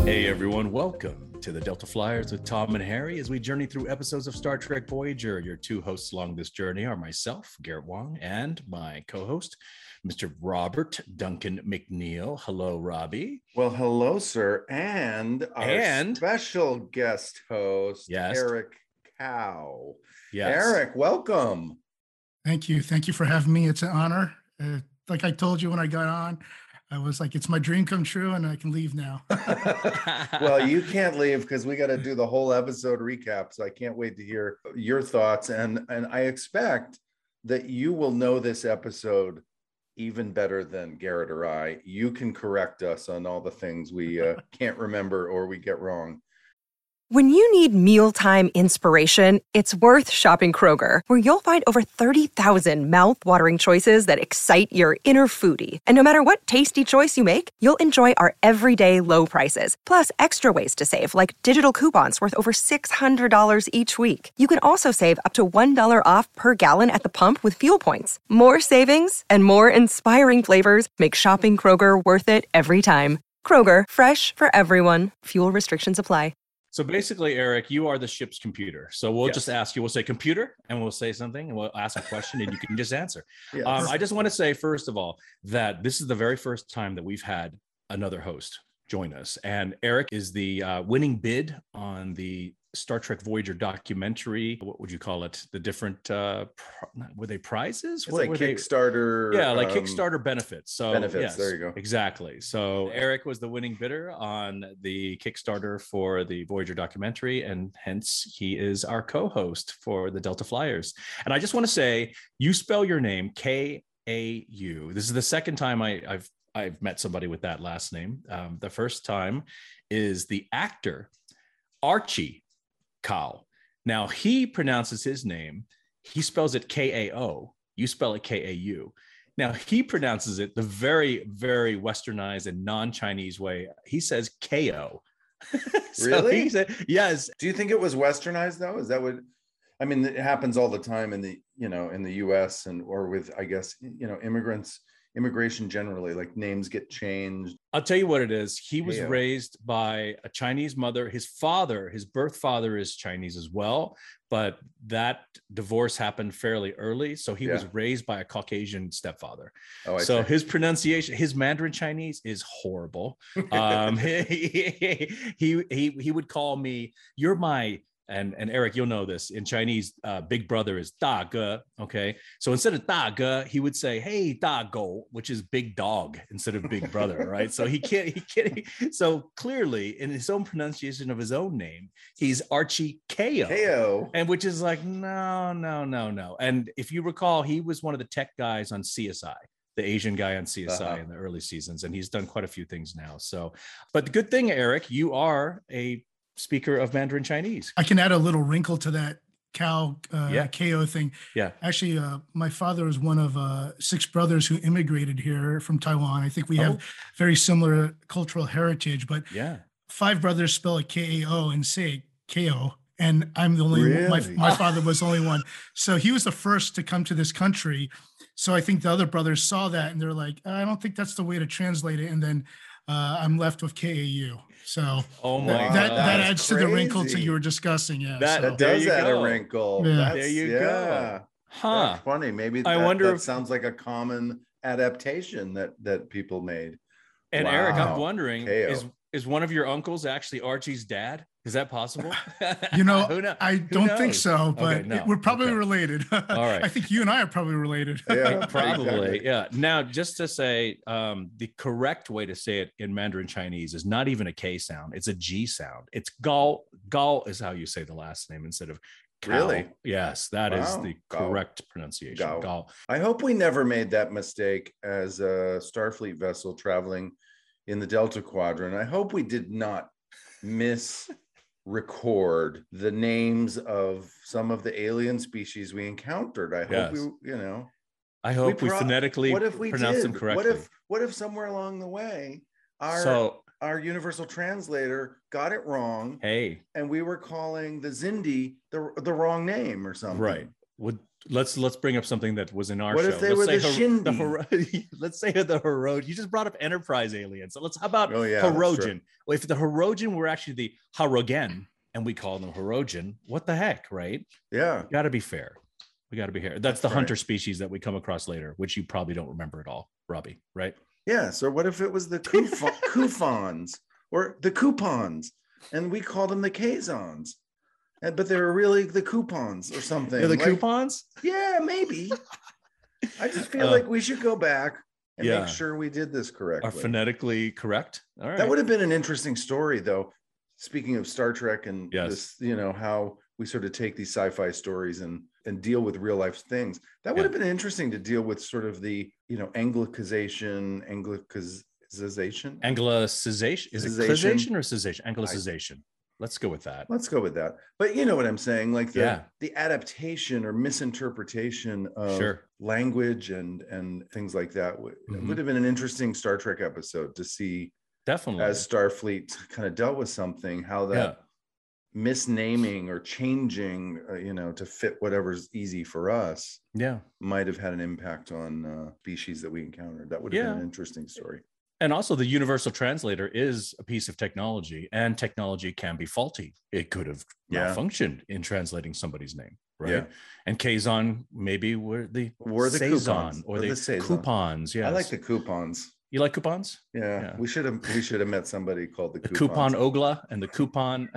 Hey everyone, welcome to the Delta Flyers with Tom and Harry as we journey through episodes of Star Trek Voyager. Your two hosts along this journey are myself, Garrett Wong, and my co-host, Mr. Robert Duncan McNeil. Hello, Robbie. Well, hello, sir. And our special guest host, Eric Cow. Yes. Eric, welcome. Thank you. Thank you for having me. It's an honor. Like I told you when I got on, I was like, it's my dream come true and I can leave now. Well, you can't leave because we got to do the whole episode recap. So I can't wait to hear your thoughts. And I expect that you will know this episode even better than Garrett or I. You can correct us on all the things we can't remember or we get wrong. When you need mealtime inspiration, it's worth shopping Kroger, where you'll find over 30,000 mouth-watering choices that excite your inner foodie. And no matter what tasty choice you make, you'll enjoy our everyday low prices, plus extra ways to save, like digital coupons worth over $600 each week. You can also save up to $1 off per gallon at the pump with fuel points. More savings and more inspiring flavors make shopping Kroger worth it every time. Kroger, fresh for everyone. Fuel restrictions apply. So basically, Eric, you are the ship's computer. So we'll just ask you, we'll say computer, and we'll say something, and we'll ask a question, and you can just answer. Yes. I just want to say, first of all, that this is the very first time that we've had another host join us. And Eric is the winning bid on the Star Trek Voyager documentary. What would you call it? The different, were they prizes? It's like Kickstarter. Like Kickstarter benefits. So benefits, yes, there you go. Exactly. So Eric was the winning bidder on the Kickstarter for the Voyager documentary, and hence he is our co-host for the Delta Flyers. And I just want to say, you spell your name K-A-U. This is the second time I've met somebody with that last name. The first time is the actor Archie Kao. Now he pronounces his name, he spells it K-A-O, you spell it K-A-U. Now he pronounces it the very, very westernized and non-Chinese way. He says K-O. Really? He said, yes. Do you think it was westernized though? Is that what, I mean, it happens all the time in the, in the US or with, I guess, immigration generally, like names get changed. I'll tell you what it is. He was raised by a Chinese mother. His father, his birth father, is Chinese as well, but that divorce happened fairly early. So he was raised by a Caucasian stepfather. So his pronunciation, his Mandarin Chinese is horrible. He would call me, you're my, and Eric, you'll know this, in Chinese, big brother is da ge, okay? So instead of da ge, he would say, hey, da go, which is big dog instead of big brother, right? So he can't, so clearly in his own pronunciation of his own name, he's Archie Kao. And which is like, no. And if you recall, he was one of the tech guys on CSI. The Asian guy on CSI in the early seasons, and he's done quite a few things now. So, but the good thing, Eric, you are a speaker of Mandarin Chinese. I can add a little wrinkle to that Kao thing. Yeah. Actually, my father was one of 6 brothers who immigrated here from Taiwan. I think we have very similar cultural heritage, but 5 brothers spell it K-A-O and say K-O. And I'm the only one. My father was the only one. So he was the first to come to this country. So I think the other brothers saw that and they're like, I don't think that's the way to translate it. And then I'm left with K-A-U. So that adds to the wrinkle to you were discussing. Yeah, that does add a wrinkle. Yeah. There you go. Huh. That's funny. Maybe I wonder that sounds like a common adaptation that people made. And Eric, I'm wondering, is one of your uncles actually Archie's dad? Is that possible? I don't think so, but we're probably related. All right. I think you and I are probably related. Yeah, probably. Exactly. Yeah. Now, just to say, the correct way to say it in Mandarin Chinese is not even a K sound. It's a G sound. It's Gao. Gao is how you say the last name instead of Kao. Really? Yes, that is the correct pronunciation. Gao. I hope we never made that mistake as a Starfleet vessel traveling in the Delta Quadrant. I hope we did not record the names of some of the alien species we encountered. I hope I hope we phonetically pronounce them correctly. What if somewhere along the way our universal translator got it wrong? Hey, and we were calling the Xindi the wrong name or something. Right. Let's bring up something that was in our what show. If they were the Shindy? Let's say the Hirogen. You just brought up Enterprise aliens. So how about yeah, Hirogen? Well, if the Hirogen were actually the Harogen and we call them Hirogen, what the heck, right? Yeah. Got to be fair. We got to be fair. That's the hunter species that we come across later, which you probably don't remember at all, Robbie, right? Yeah. So what if it was the Kufons or the Coupons, and we called them the Kazons? But they were really the coupons or something. They're the coupons? Yeah, maybe. I just feel like we should go back and make sure we did this correctly. Are phonetically correct. All right. That would have been an interesting story, though. Speaking of Star Trek and this, how we sort of take these sci-fi stories and deal with real life things. That would have been interesting to deal with sort of the, Anglicization. Is it Anglicization or cessation? Anglicization. Let's go with that. But you know what I'm saying? Like the adaptation or misinterpretation of language and things like that would have been an interesting Star Trek episode to see. Definitely. As Starfleet kind of dealt with something, how that misnaming or changing, to fit whatever's easy for us, might have had an impact on species that we encountered. That would have been an interesting story. And also the universal translator is a piece of technology, and technology can be faulty. It could have malfunctioned in translating somebody's name, right? Yeah. And Kazon maybe were the Saison or the coupons. Yeah, I like the coupons. You like coupons? Yeah. We should have met somebody called the coupon Ogla and the coupon.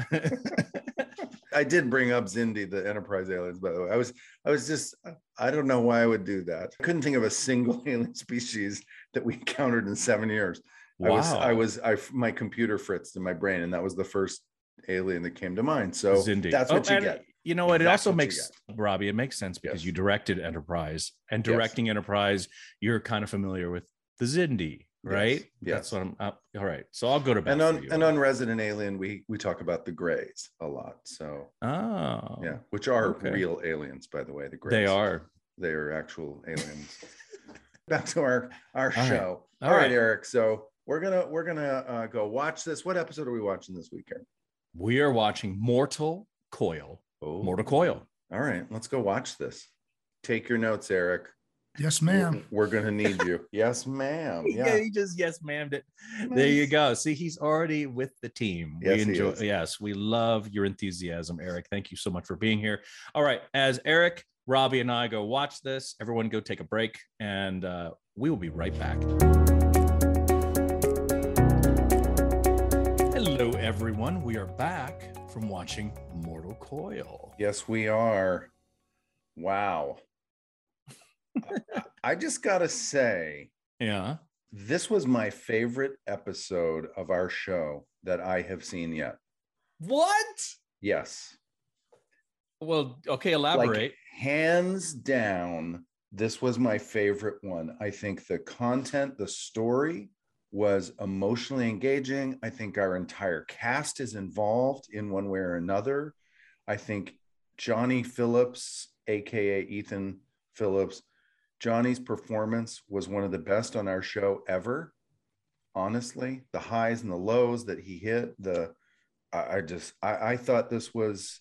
I did bring up Xindi, the Enterprise aliens, by the way. I was just, I don't know why I would do that. I couldn't think of a single alien species that we encountered in 7 years. Wow. My computer fritzed in my brain, and that was the first alien that came to mind. So Xindi. That's what you get. You know what? It also makes, Robbie, it makes sense because you directed Enterprise, and directing Enterprise, you're kind of familiar with the Xindi, right? Yes. That's what I'm all right. So I'll go to bed. And on Resident Alien, we talk about the Greys a lot. So which are real aliens, by the way. The Greys. They are actual aliens. Back to our show. All right, Eric. So we're gonna go watch this. What episode are we watching this weekend? We are watching Mortal Coil. Mortal Coil. All right, let's go watch this. Take your notes, Eric. Yes, ma'am. We're going to need you. Yes, ma'am. Yeah, he just yes, ma'am'd it. Nice. There you go. See, he's already with the team. Yes, we enjoy. Yes, we love your enthusiasm, Eric. Thank you so much for being here. All right, as Eric, Robbie, and I go watch this, everyone go take a break, and we will be right back. Hello, everyone. We are back from watching Mortal Coil. Yes, we are. Wow. I just gotta say, this was my favorite episode of our show that I have seen yet. What? Yes. Well, okay, elaborate. Like, hands down, this was my favorite one. I think the content, the story was emotionally engaging. I think our entire cast is involved in one way or another. I think Johnny Phillips, aka Ethan Phillips, Johnny's performance was one of the best on our show ever. Honestly, the highs and the lows that he hit, I thought this was,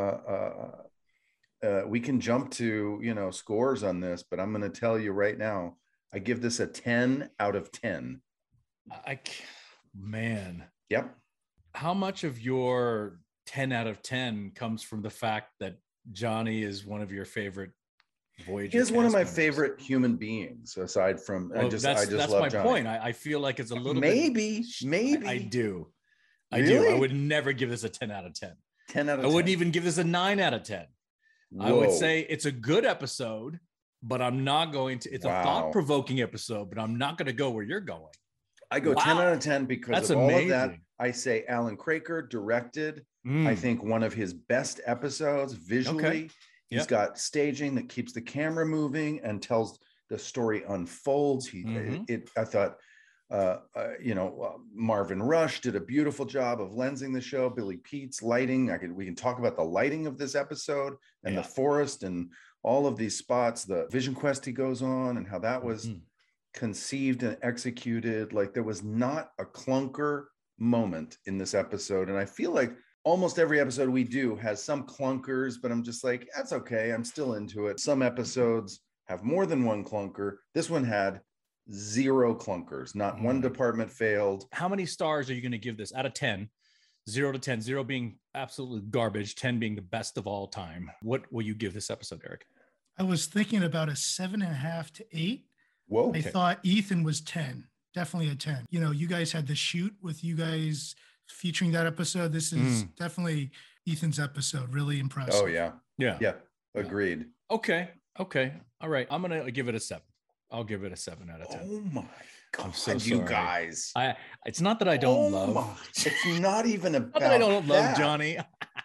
we can jump to, scores on this, but I'm going to tell you right now, I give this a 10 out of 10. Man. Yep. How much of your 10 out of 10 comes from the fact that Johnny is one of your favorite Voyager? He is one of my favorite human beings, aside from that's love my Johnny. point. I feel like it's a little maybe. I do. Really? I would never give this a 10 out of 10. 10 out of 10. I wouldn't even give this a 9 out of 10. Whoa. I would say it's a good episode, but I'm not going to. It's a thought-provoking episode, but I'm not going to go where you're going. I go 10 out of 10 because of all of that. I say Alan Craker directed, I think, one of his best episodes visually. Okay. He's got staging that keeps the camera moving and tells the story unfolds. I thought, Marvin Rush did a beautiful job of lensing the show. Billy Pete's lighting. We can talk about the lighting of this episode and the forest and all of these spots, the Vision Quest he goes on and how that was conceived and executed. Like, there was not a clunker moment in this episode. And I feel like almost every episode we do has some clunkers, but I'm just like, that's okay. I'm still into it. Some episodes have more than one clunker. This one had 0 clunkers. Not one department failed. How many stars are you going to give this out of 10? 0 to 10, 0 being absolutely garbage, 10 being the best of all time. What will you give this episode, Eric? I was thinking about a 7.5 to 8. Whoa. I thought Ethan was 10. Definitely a 10. You know, you guys had the shoot with you guys featuring that episode. This is definitely Ethan's episode. Really impressive. Oh, yeah. Yeah. Agreed. Okay. All right. I'm going to give it a 7. I'll give it a 7 out of 10. Oh my God, I'm so you sorry. guys. It's not that I don't love. It's not even about not that I don't love Johnny.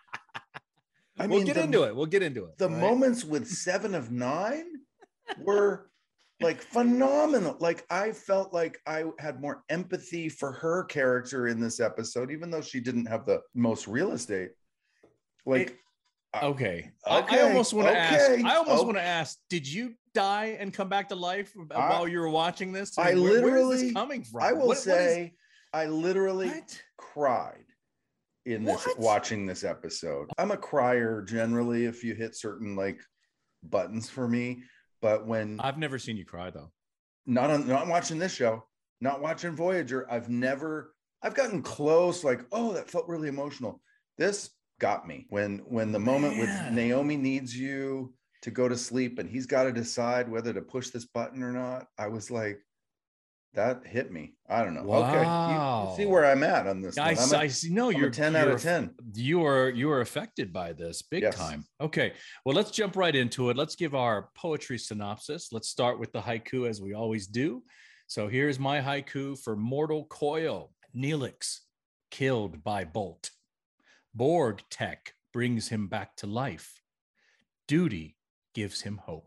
We'll get into it. The moments with 7 of 9 were like phenomenal. Like I felt like I had more empathy for her character in this episode, even though she didn't have the most real estate. Like, okay. I almost want to ask, did you die and come back to life while you were watching this? I mean, where is this coming from? I will say, I literally cried in this watching this episode. I'm a crier generally if you hit certain like buttons for me, but when I've never seen you cry though. Not watching this show, not watching Voyager. I've gotten close, like, oh, that felt really emotional. This got me when the moment with Naomi needs you to go to sleep and he's got to decide whether to push this button or not. I was like, that hit me. I don't know. Wow. Okay, you see where I'm at on this. I see. No, you're 10 out of 10. You are affected by this big time. Okay, well, let's jump right into it. Let's give our poetry synopsis. Let's start with the haiku as we always do. So here's my haiku for Mortal Coil. Neelix killed by Bolt. Borg tech brings him back to life. Duty gives him hope.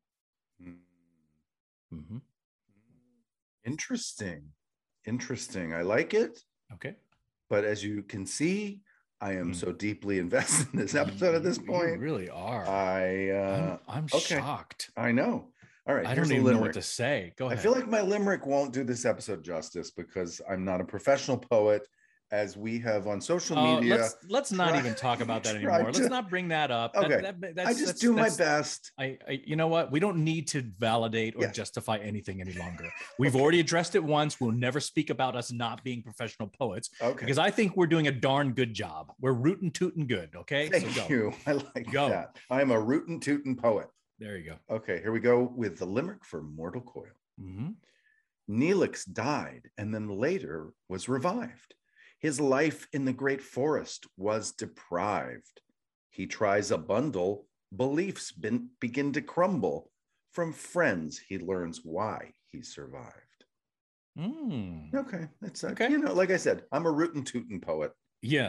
Mm-hmm. Interesting. I like it. Okay. But as you can see, I am so deeply invested in this episode at this point. You really are. I'm shocked. I know. All right. I don't even know what to say. Go ahead. I feel like my limerick won't do this episode justice because I'm not a professional poet, as we have on social media. Let's not even talk about that anymore. Let's not bring that up. Okay. I just do my best. You know what? We don't need to validate or justify anything any longer. We've already addressed it once. We'll never speak about us not being professional poets. Okay. Because I think we're doing a darn good job. We're rootin' tootin' good. Okay. Thank you. I like that. I'm a rootin' tootin' poet. There you go. Okay. Here we go with the limerick for Mortal Coil. Mm-hmm. Neelix died and then later was revived. His life in the great forest was deprived. He tries a bundle, beliefs begin to crumble. From friends, he learns why he survived. Okay, that's okay. You know, like I said, I'm a rootin' tootin' poet. Yeah,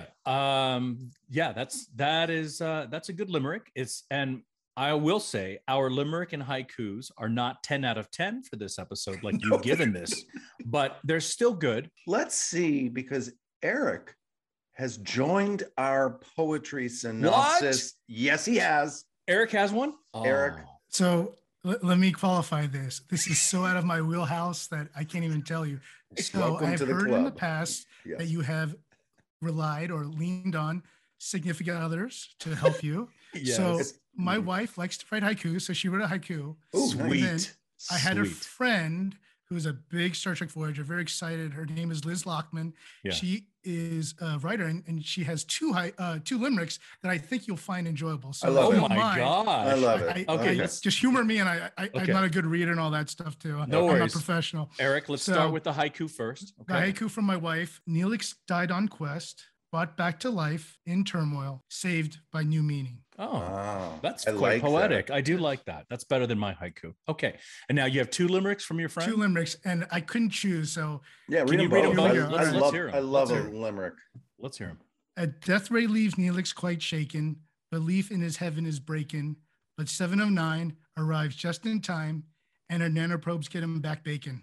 that's a good limerick. And I will say our limerick and haikus are not 10 out of 10 for this episode, like you've given this, but they're still good. Let's see, because Eric has joined our poetry synopsis. What? Yes, he has. Eric has one? Eric. So let me qualify this. This is so out of my wheelhouse that I can't even tell you. So I've heard in the past that you have relied or leaned on significant others to help you. Yes. So my wife likes to write haiku, so she wrote a haiku. Ooh, sweet. I had a friend who's a big Star Trek Voyager, very excited. Her name is Liz Lockman. Yeah. She is a writer, and she has two limericks that I think you'll find enjoyable. So I love it. Oh my gosh. I love it. Okay. Just humor me, and I'm not a good reader and all that stuff too. No worries. I'm not professional. Eric, let's start with the haiku first. Okay. The haiku from my wife. Neelix died on quest, brought back to life in turmoil, saved by new meaning. Oh, wow. That's quite poetic. I do like that. That's better than my haiku. Okay. And now you have 2 limericks from your friend? 2 limericks, and I couldn't choose. So yeah, can you read them both? Let's hear them. I love a limerick. Let's hear them. A death ray leaves Neelix quite shaken. Belief in his heaven is breaking. But 7 of 9 arrives just in time, and her nanoprobes get him back bacon.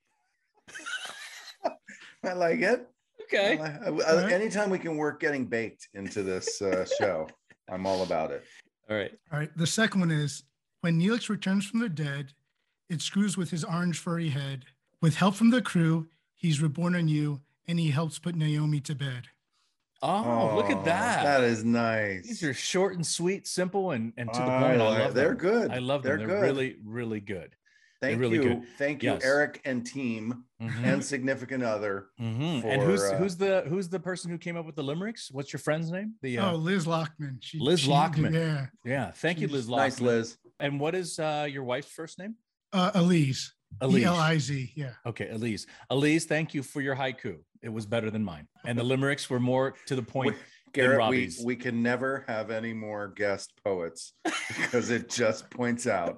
I like it. Okay. Anytime we can work getting baked into this show, I'm all about it. All right. The second one is, when Neelix returns from the dead, it screws with his orange furry head. With help from the crew, he's reborn anew, and he helps put Naomi to bed. Oh, look at that. That is nice. These are short and sweet, simple, and to the point. I love them. They're good. I love them. They're good. really, really good. Thank really you. Good. Thank you, Eric and team and significant other. And who's the person who came up with the limericks? What's your friend's name? Liz Lockman. Liz Lockman. Yeah. Yeah. Thank you, Liz Lockman. Nice, Liz. And what is your wife's first name? Elise. Elise. Eliz. Yeah. Okay, Elise. Elise, thank you for your haiku. It was better than mine. And the limericks were more to the point. Garrett, we can never have any more guest poets because it just points out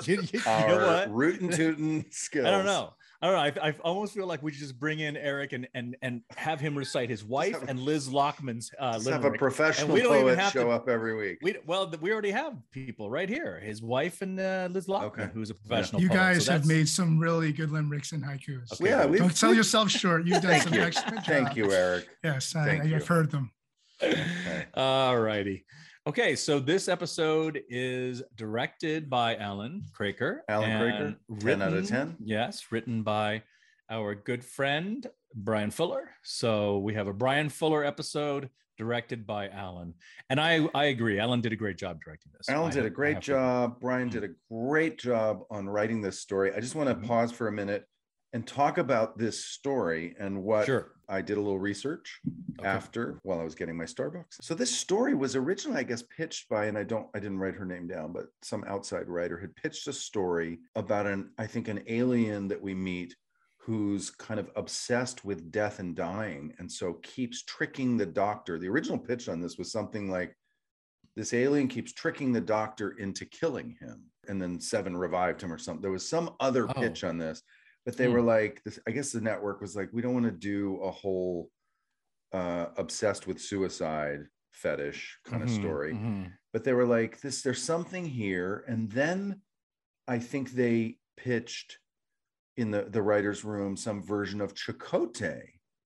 our rootin' tootin' skills. I don't know. I almost feel like we should just bring in Eric and have him recite his wife and Liz Lockman's limerick. Have a professional poet show up every week. We already have people right here. His wife and Liz Lockman, who's a professional poet. You guys have made some really good limericks and haikus. Okay. Yeah, don't sell yourself short. You've done some excellent job. Thank you, Eric. Yes, I've heard them. Okay. All righty. Okay, so this episode is directed by Alan Craker. 10 out of 10. Yes, written by our good friend Brian Fuller. So we have a Brian Fuller episode directed by Alan. And I agree. Alan did a great job directing this. Alan did a great job. Brian did a great job on writing this story. I just want to pause for a minute and talk about this story and what I did a little research after while I was getting my Starbucks. So this story was originally, I guess, pitched by, and I didn't write her name down, but some outside writer had pitched a story about an alien that we meet who's kind of obsessed with death and dying. And so keeps tricking the doctor. The original pitch on this was something like, this alien keeps tricking the doctor into killing him. And then Seven revived him or something. There was some other pitch on this. But they were like, this, I guess the network was like, we don't want to do a whole obsessed with suicide fetish kind of story. But they were like, there's something here. And then I think they pitched in the writer's room some version of Chakotay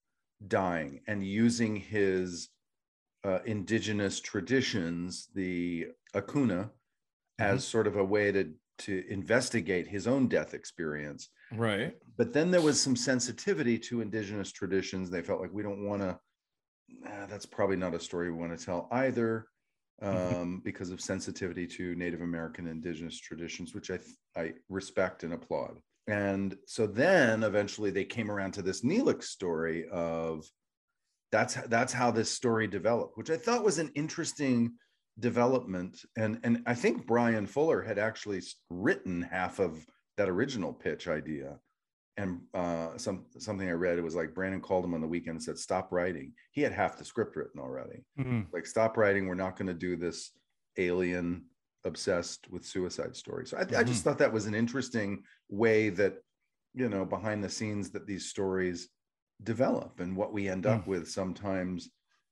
dying and using his indigenous traditions, the Akuna, as sort of a way to investigate his own death experience. Right. But then there was some sensitivity to indigenous traditions. They felt like we don't want to, that's probably not a story we want to tell either, because of sensitivity to Native American indigenous traditions, which I respect and applaud. And so then eventually they came around to this Neelix story of that's how this story developed, which I thought was an interesting development. And I think Brian Fuller had actually written half of that original pitch idea. And something I read, it was like Brandon called him on the weekend and said, stop writing. He had half the script written already. Like, stop writing. We're not going to do this alien obsessed with suicide story. So I just thought that was an interesting way that, behind the scenes that these stories develop, and what we end up with sometimes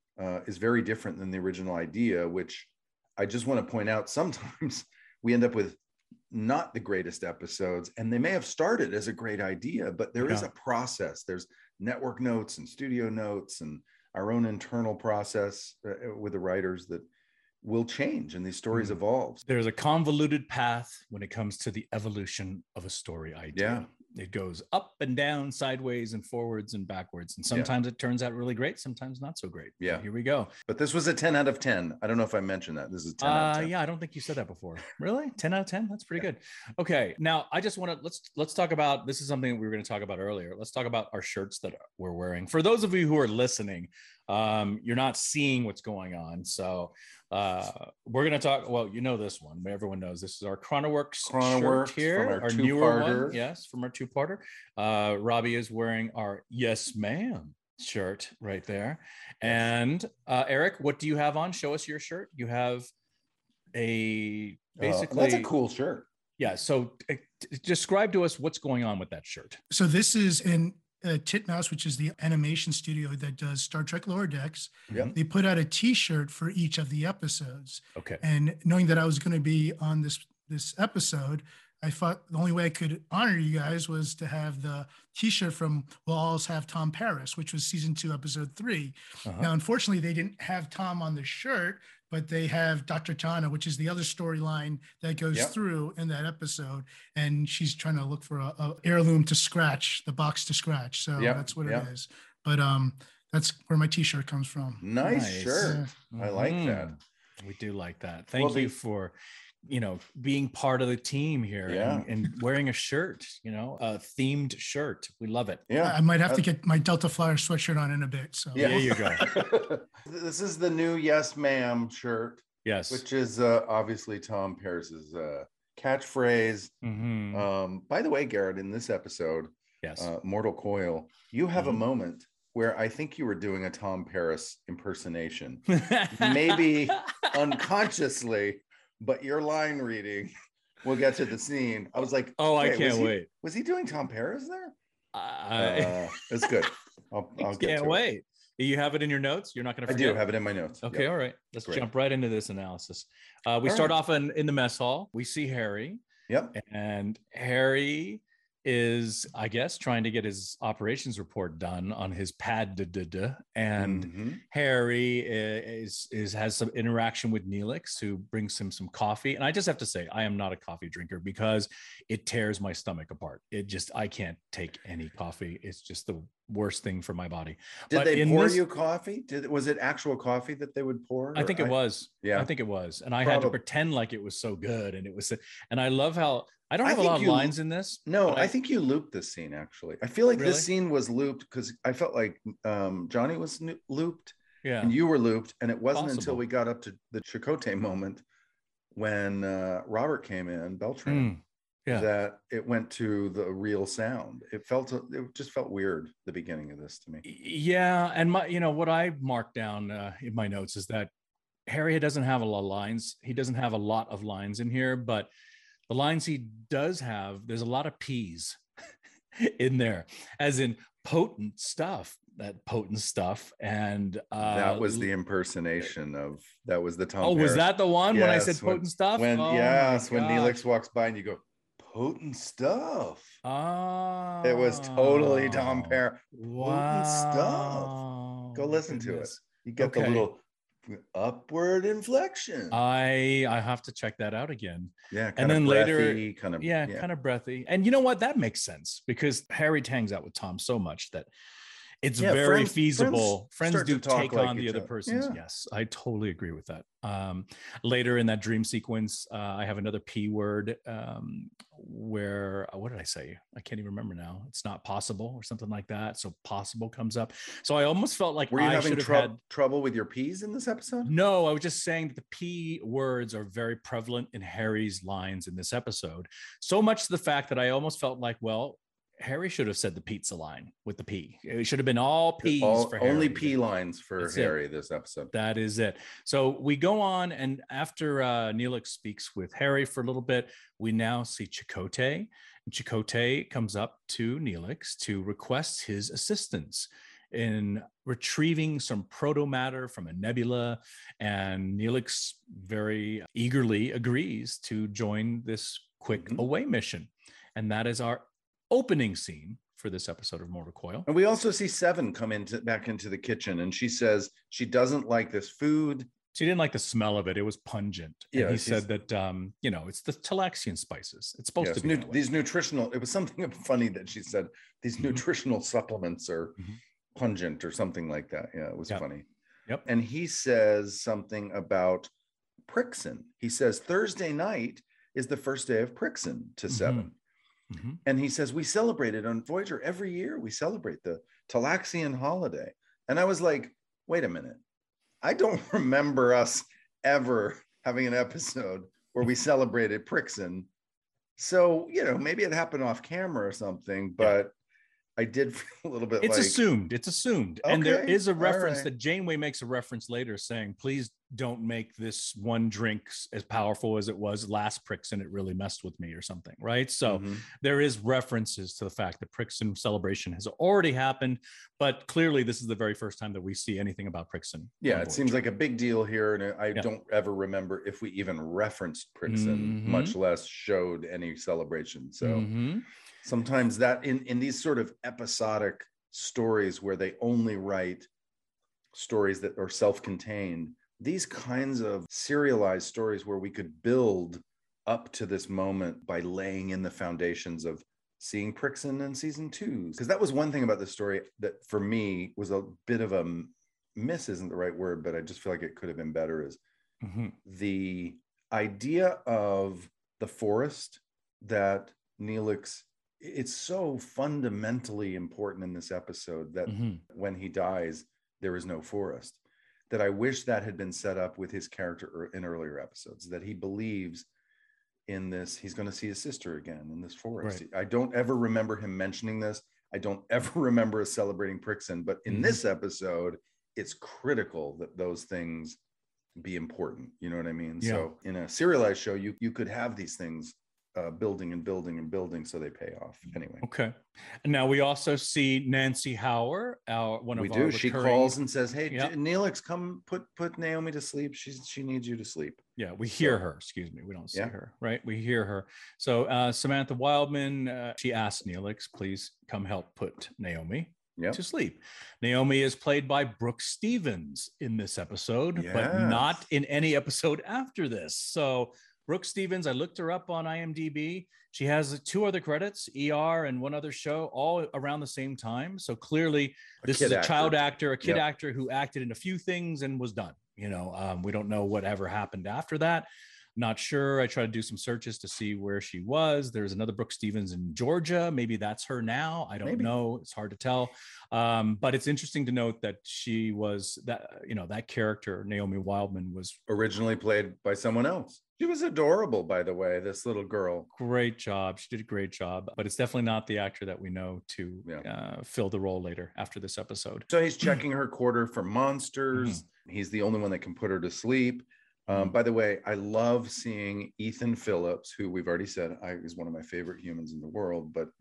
is very different than the original idea, which I just want to point out, sometimes we end up with not the greatest episodes, and they may have started as a great idea, but there is a process. There's network notes and studio notes and our own internal process with the writers that will change, and these stories evolve. There's a convoluted path when it comes to the evolution of a story idea. It goes up and down, sideways and forwards and backwards. And sometimes it turns out really great, sometimes not so great. Yeah. Here we go. But this was a 10 out of 10. I don't know if I mentioned that. This is 10 out of 10. Yeah, I don't think you said that before. Really? 10 out of 10? That's pretty good. Okay. Now I just want to, let's talk about, this is something we were going to talk about earlier. Let's talk about our shirts that we're wearing. For those of you who are listening, you're not seeing what's going on. So we're going to talk, well, this one, everyone knows this is our Chronoworks shirt here, our newer one. Yes, from our two-parter. Robbie is wearing our Yes Ma'am shirt right there. And Eric, what do you have on? Show us your shirt. You have basically, that's a cool shirt. Yeah. So describe to us what's going on with that shirt. So this is in Titmouse, which is the animation studio that does Star Trek Lower Decks. They put out a T-shirt for each of the episodes. Okay. And knowing that I was going to be on this episode, I thought the only way I could honor you guys was to have the T-shirt from We'll Always Have Tom Paris, which was season 2, episode 3. Now, unfortunately, they didn't have Tom on the shirt, but they have Dr. Tana, which is the other storyline that goes through in that episode. And she's trying to look for a heirloom to scratch, the box to scratch. So that's what it is. But That's where my t-shirt comes from. Nice shirt. Yeah. I like that. We do like that. Thank you for, being part of the team here and wearing a shirt, a themed shirt. We love it. Yeah. I might have to get my Delta Flyer sweatshirt on in a bit. So there you go. This is the new Yes Ma'am shirt. Yes. Which is obviously Tom Paris's catchphrase. By the way, Garrett, in this episode, Mortal Coil, you have a moment where I think you were doing a Tom Paris impersonation, maybe unconsciously, but your line reading, we'll get to the scene. I was like, oh, I can't wait. Was he doing Tom Paris there? It's good. I'll can't wait. You have it in your notes? You're not going to forget? I do have it in my notes. Okay, all right. Let's jump right into this analysis. We start off in the mess hall. We see Harry. Yep. And Harry is, I guess, trying to get his operations report done on his pad. And Harry has some interaction with Neelix, who brings him some coffee. And I just have to say, I am not a coffee drinker because it tears my stomach apart. I can't take any coffee. It's just the worst thing for my body. Did they pour you coffee? Was it actual coffee that they would pour? I think it was. Yeah, I think it was. And I had to pretend like it was so good. And I love how I don't have a lot of lines in this. No, I think you looped this scene, actually. I feel like this scene was looped because I felt like Johnny was looped and you were looped. And it wasn't until we got up to the Chakotay moment when Robert came in, Beltran, that it went to the real sound. It just felt weird, the beginning of this to me. Yeah. And what I marked down in my notes is that Harry doesn't have a lot of lines. He doesn't have a lot of lines in here, but the lines he does have, there's a lot of P's in there, as in potent stuff. And that was the impersonation that was the Tom Paris. Was that the one when I said potent stuff? When Neelix walks by and you go, potent stuff. It was totally Tom Paris. Wow. Potent stuff. Go listen to it. You get the little upward inflection. I have to check that out again. Yeah, and then breathy, later, kind of breathy. And you know what? That makes sense because Harry hangs out with Tom so much that it's very feasible. Friends do take on the other person's. Yeah. Yes, I totally agree with that. Later in that dream sequence, I have another P word where, what did I say? I can't even remember now. It's not possible or something like that. So possible comes up. So I almost felt like were you having trouble with your P's in this episode? No, I was just saying that the P words are very prevalent in Harry's lines in this episode. So much to the fact that I almost felt like, well, Harry should have said the pizza line with the P. It should have been all P's for Harry. Only P lines for Harry this episode. That is it. So we go on, and after Neelix speaks with Harry for a little bit, we now see Chakotay. And Chakotay comes up to Neelix to request his assistance in retrieving some proto-matter from a nebula, and Neelix very eagerly agrees to join this quick away mission. And that is our opening scene for this episode of Mortal Coil. And we also see Seven come back into the kitchen, and she says she doesn't like this food. She didn't like the smell of it. It was pungent. And he said that, it's the Talaxian spices. It's supposed to be these nutritional. It was something funny that she said these nutritional supplements are pungent or something like that. Yeah, it was funny. Yep. And he says something about Prixin. He says Thursday night is the first day of Prixin to Seven. And he says, we celebrate it on Voyager every year. We celebrate the Talaxian holiday. And I was like, wait a minute. I don't remember us ever having an episode where we celebrated Prixin. So, maybe it happened off camera or something, but I did feel a little bit It's assumed. Okay. And there is a reference that Janeway makes a reference later saying, please don't make this one drink as powerful as it was last Prixin. It really messed with me or something, right? So there is references to the fact that Prixin celebration has already happened, but clearly this is the very first time that we see anything about Prixin. Yeah, it seems like a big deal here. And I don't ever remember if we even referenced Prixin, much less showed any celebration. So sometimes that in these sort of episodic stories where they only write stories that are self-contained, these kinds of serialized stories where we could build up to this moment by laying in the foundations of seeing Prixin in season 2. Because that was one thing about the story that for me was a bit of a miss, isn't the right word, but I just feel like it could have been better, is the idea of the forest that Neelix, it's so fundamentally important in this episode that when he dies, there is no forest, that I wish that had been set up with his character in earlier episodes, that he believes in this, he's going to see his sister again in this forest. Right. I don't ever remember him mentioning this. I don't ever remember us celebrating Prixin, but in this episode, it's critical that those things be important. You know what I mean? Yeah. So in a serialized show, you could have these things building and building and building, so they pay off anyway. Okay. And now we also see Nancy Hauer, one of our recurring... She calls and says, "Hey, Neelix, come put Naomi to sleep. She needs you to sleep." Yeah, we hear her. Excuse me, we don't see her, right? We hear her. So Samantha Wildman, she asked Neelix, "Please come help put Naomi to sleep." Naomi is played by Brooke Stevens in this episode, but not in any episode after this. So Brooke Stevens, I looked her up on IMDb. She has 2 other credits, ER and one other show, all around the same time. So clearly this is a child actor, a kid actor who acted in a few things and was done. You know, we don't know what ever happened after that. Not sure. I tried to do some searches to see where she was. There's another Brooke Stevens in Georgia. Maybe that's her now. I don't know. It's hard to tell. But it's interesting to note that she was that character, Naomi Wildman, was originally played by someone else. She was adorable, by the way, this little girl. Great job. She did a great job, but it's definitely not the actor that we know to fill the role later after this episode. So he's checking her quarter for monsters. He's the only one that can put her to sleep. By the way, I love seeing Ethan Phillips, who we've already said is one of my favorite humans in the world, but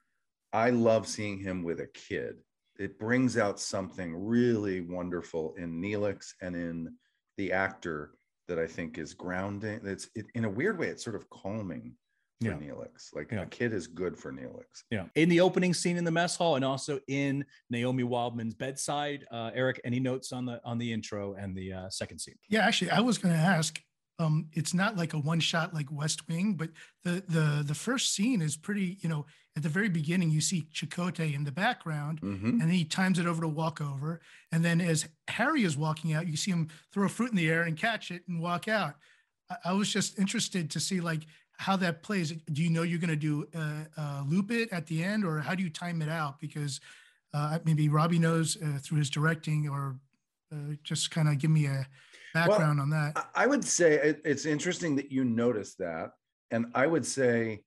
I love seeing him with a kid. It brings out something really wonderful in Neelix and in the actor that I think is grounding. In a weird way, it's sort of calming for Neelix. Like a kid is good for Neelix. Yeah. In the opening scene in the mess hall, and also in Naomi Wildman's bedside, Eric, any notes on the intro and the second scene? Yeah, actually, I was going to ask. It's not like a one shot like West Wing, but the first scene is pretty. You know, at the very beginning, you see Chakotay in the background, and he times it over to walk over, and then as Harry is walking out, you see him throw a fruit in the air and catch it and walk out. I was just interested to see like how that plays. Do you know you're going to do loop it at the end, or how do you time it out? Because maybe Robbie knows through his directing, or just kind of give me a background on that. I would say it's interesting that you noticed that. And I would say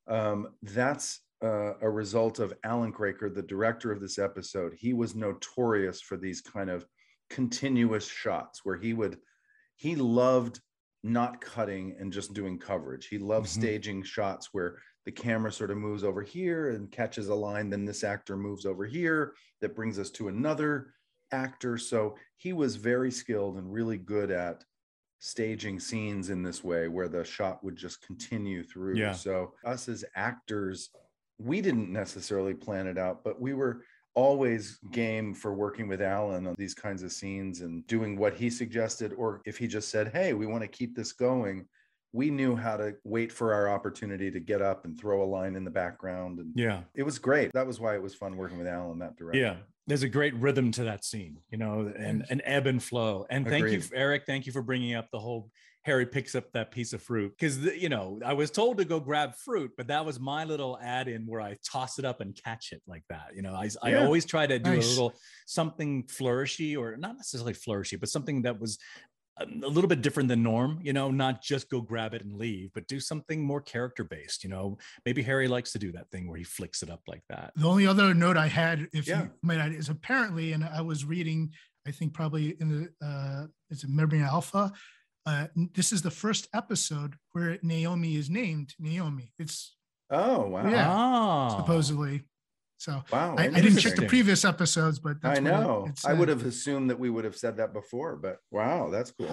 that's a result of Alan Craker, the director of this episode. He was notorious for these kind of continuous shots where he loved not cutting and just doing coverage. He loved staging shots where the camera sort of moves over here and catches a line. Then this actor moves over here. That brings us to another actor. So he was very skilled and really good at staging scenes in this way where the shot would just continue through. So us as actors, we didn't necessarily plan it out, but we were always game for working with Alan on these kinds of scenes and doing what he suggested. Or if he just said, "Hey, we want to keep this going," we knew how to wait for our opportunity to get up and throw a line in the background. And it was great. That was why it was fun working with Alan, that director. Yeah. There's a great rhythm to that scene, you know, and an ebb and flow. And thank you, Eric. Thank you for bringing up the whole Harry picks up that piece of fruit. Because, you know, I was told to go grab fruit, but that was my little add-in where I toss it up and catch it like that. You know, I always try to do a little something flourishy, or not necessarily flourishy, but something that was a little bit different than norm, you know, not just go grab it and leave, but do something more character-based. You know, maybe Harry likes to do that thing where he flicks it up like that. The only other note I had, if you might add, is apparently, and I was reading, I think probably in the, it's a Memory Alpha, this is the first episode where Naomi is named Naomi. It's supposedly. So I didn't check the previous episodes, but that's I know. I would have assumed that we would have said that before, but wow, that's cool.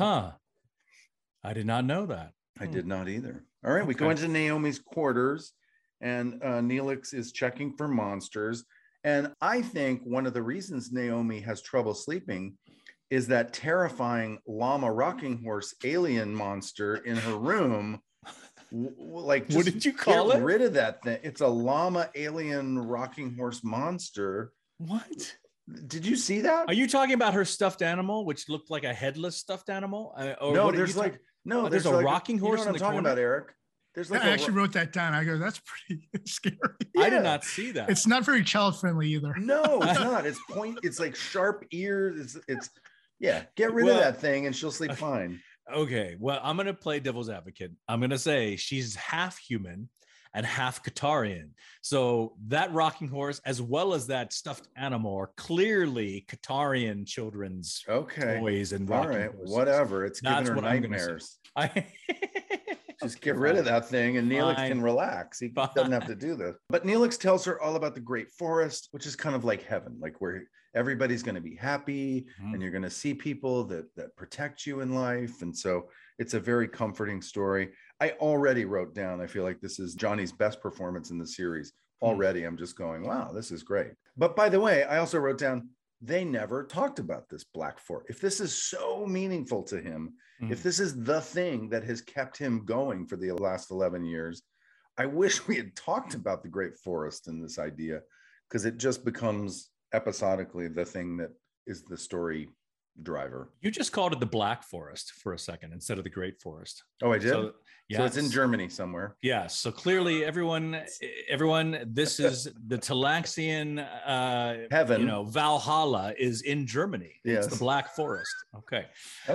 I did not know that. I did not either. All right, we go into Naomi's quarters, and Neelix is checking for monsters. And I think one of the reasons Naomi has trouble sleeping is that terrifying llama rocking horse alien monster in her room Like, what did you call it? Get rid of that thing. It's a llama alien rocking horse monster. What? Did you see that? Are you talking about her stuffed animal, which looked like a headless stuffed animal? There's there's a rocking horse. You know what I'm talking about, Eric? There's like I actually wrote that down. I go, that's pretty scary. Yeah. I did not see that. It's not very child friendly either. No, it's not. It's like sharp ears. It's get rid of that thing and she'll sleep fine. Okay. Well, I'm going to play devil's advocate. I'm going to say she's half human and half Qatarian. So that rocking horse, as well as that stuffed animal, are clearly Qatarian children's toys and rocking horses. Whatever. It's giving her nightmares. Just get rid of that thing and Neelix can relax. He doesn't have to do this. But Neelix tells her all about the Great Forest, which is kind of like heaven, like where everybody's going to be happy and you're going to see people that protect you in life. And so it's a very comforting story. I already wrote down, I feel like this is Johnny's best performance in the series. Already, I'm just going, wow, this is great. But by the way, I also wrote down, they never talked about this Black Forest. If this is so meaningful to him, if this is the thing that has kept him going for the last 11 years, I wish we had talked about the Great Forest and this idea, because it just becomes episodically the thing that is the story driver. You just called it the Black Forest for a second instead of the Great Forest. Oh, I did? So it's in Germany somewhere. Yes. So clearly everyone, this is the Talaxian heaven. Valhalla is in Germany. Yes. It's the Black Forest. Okay.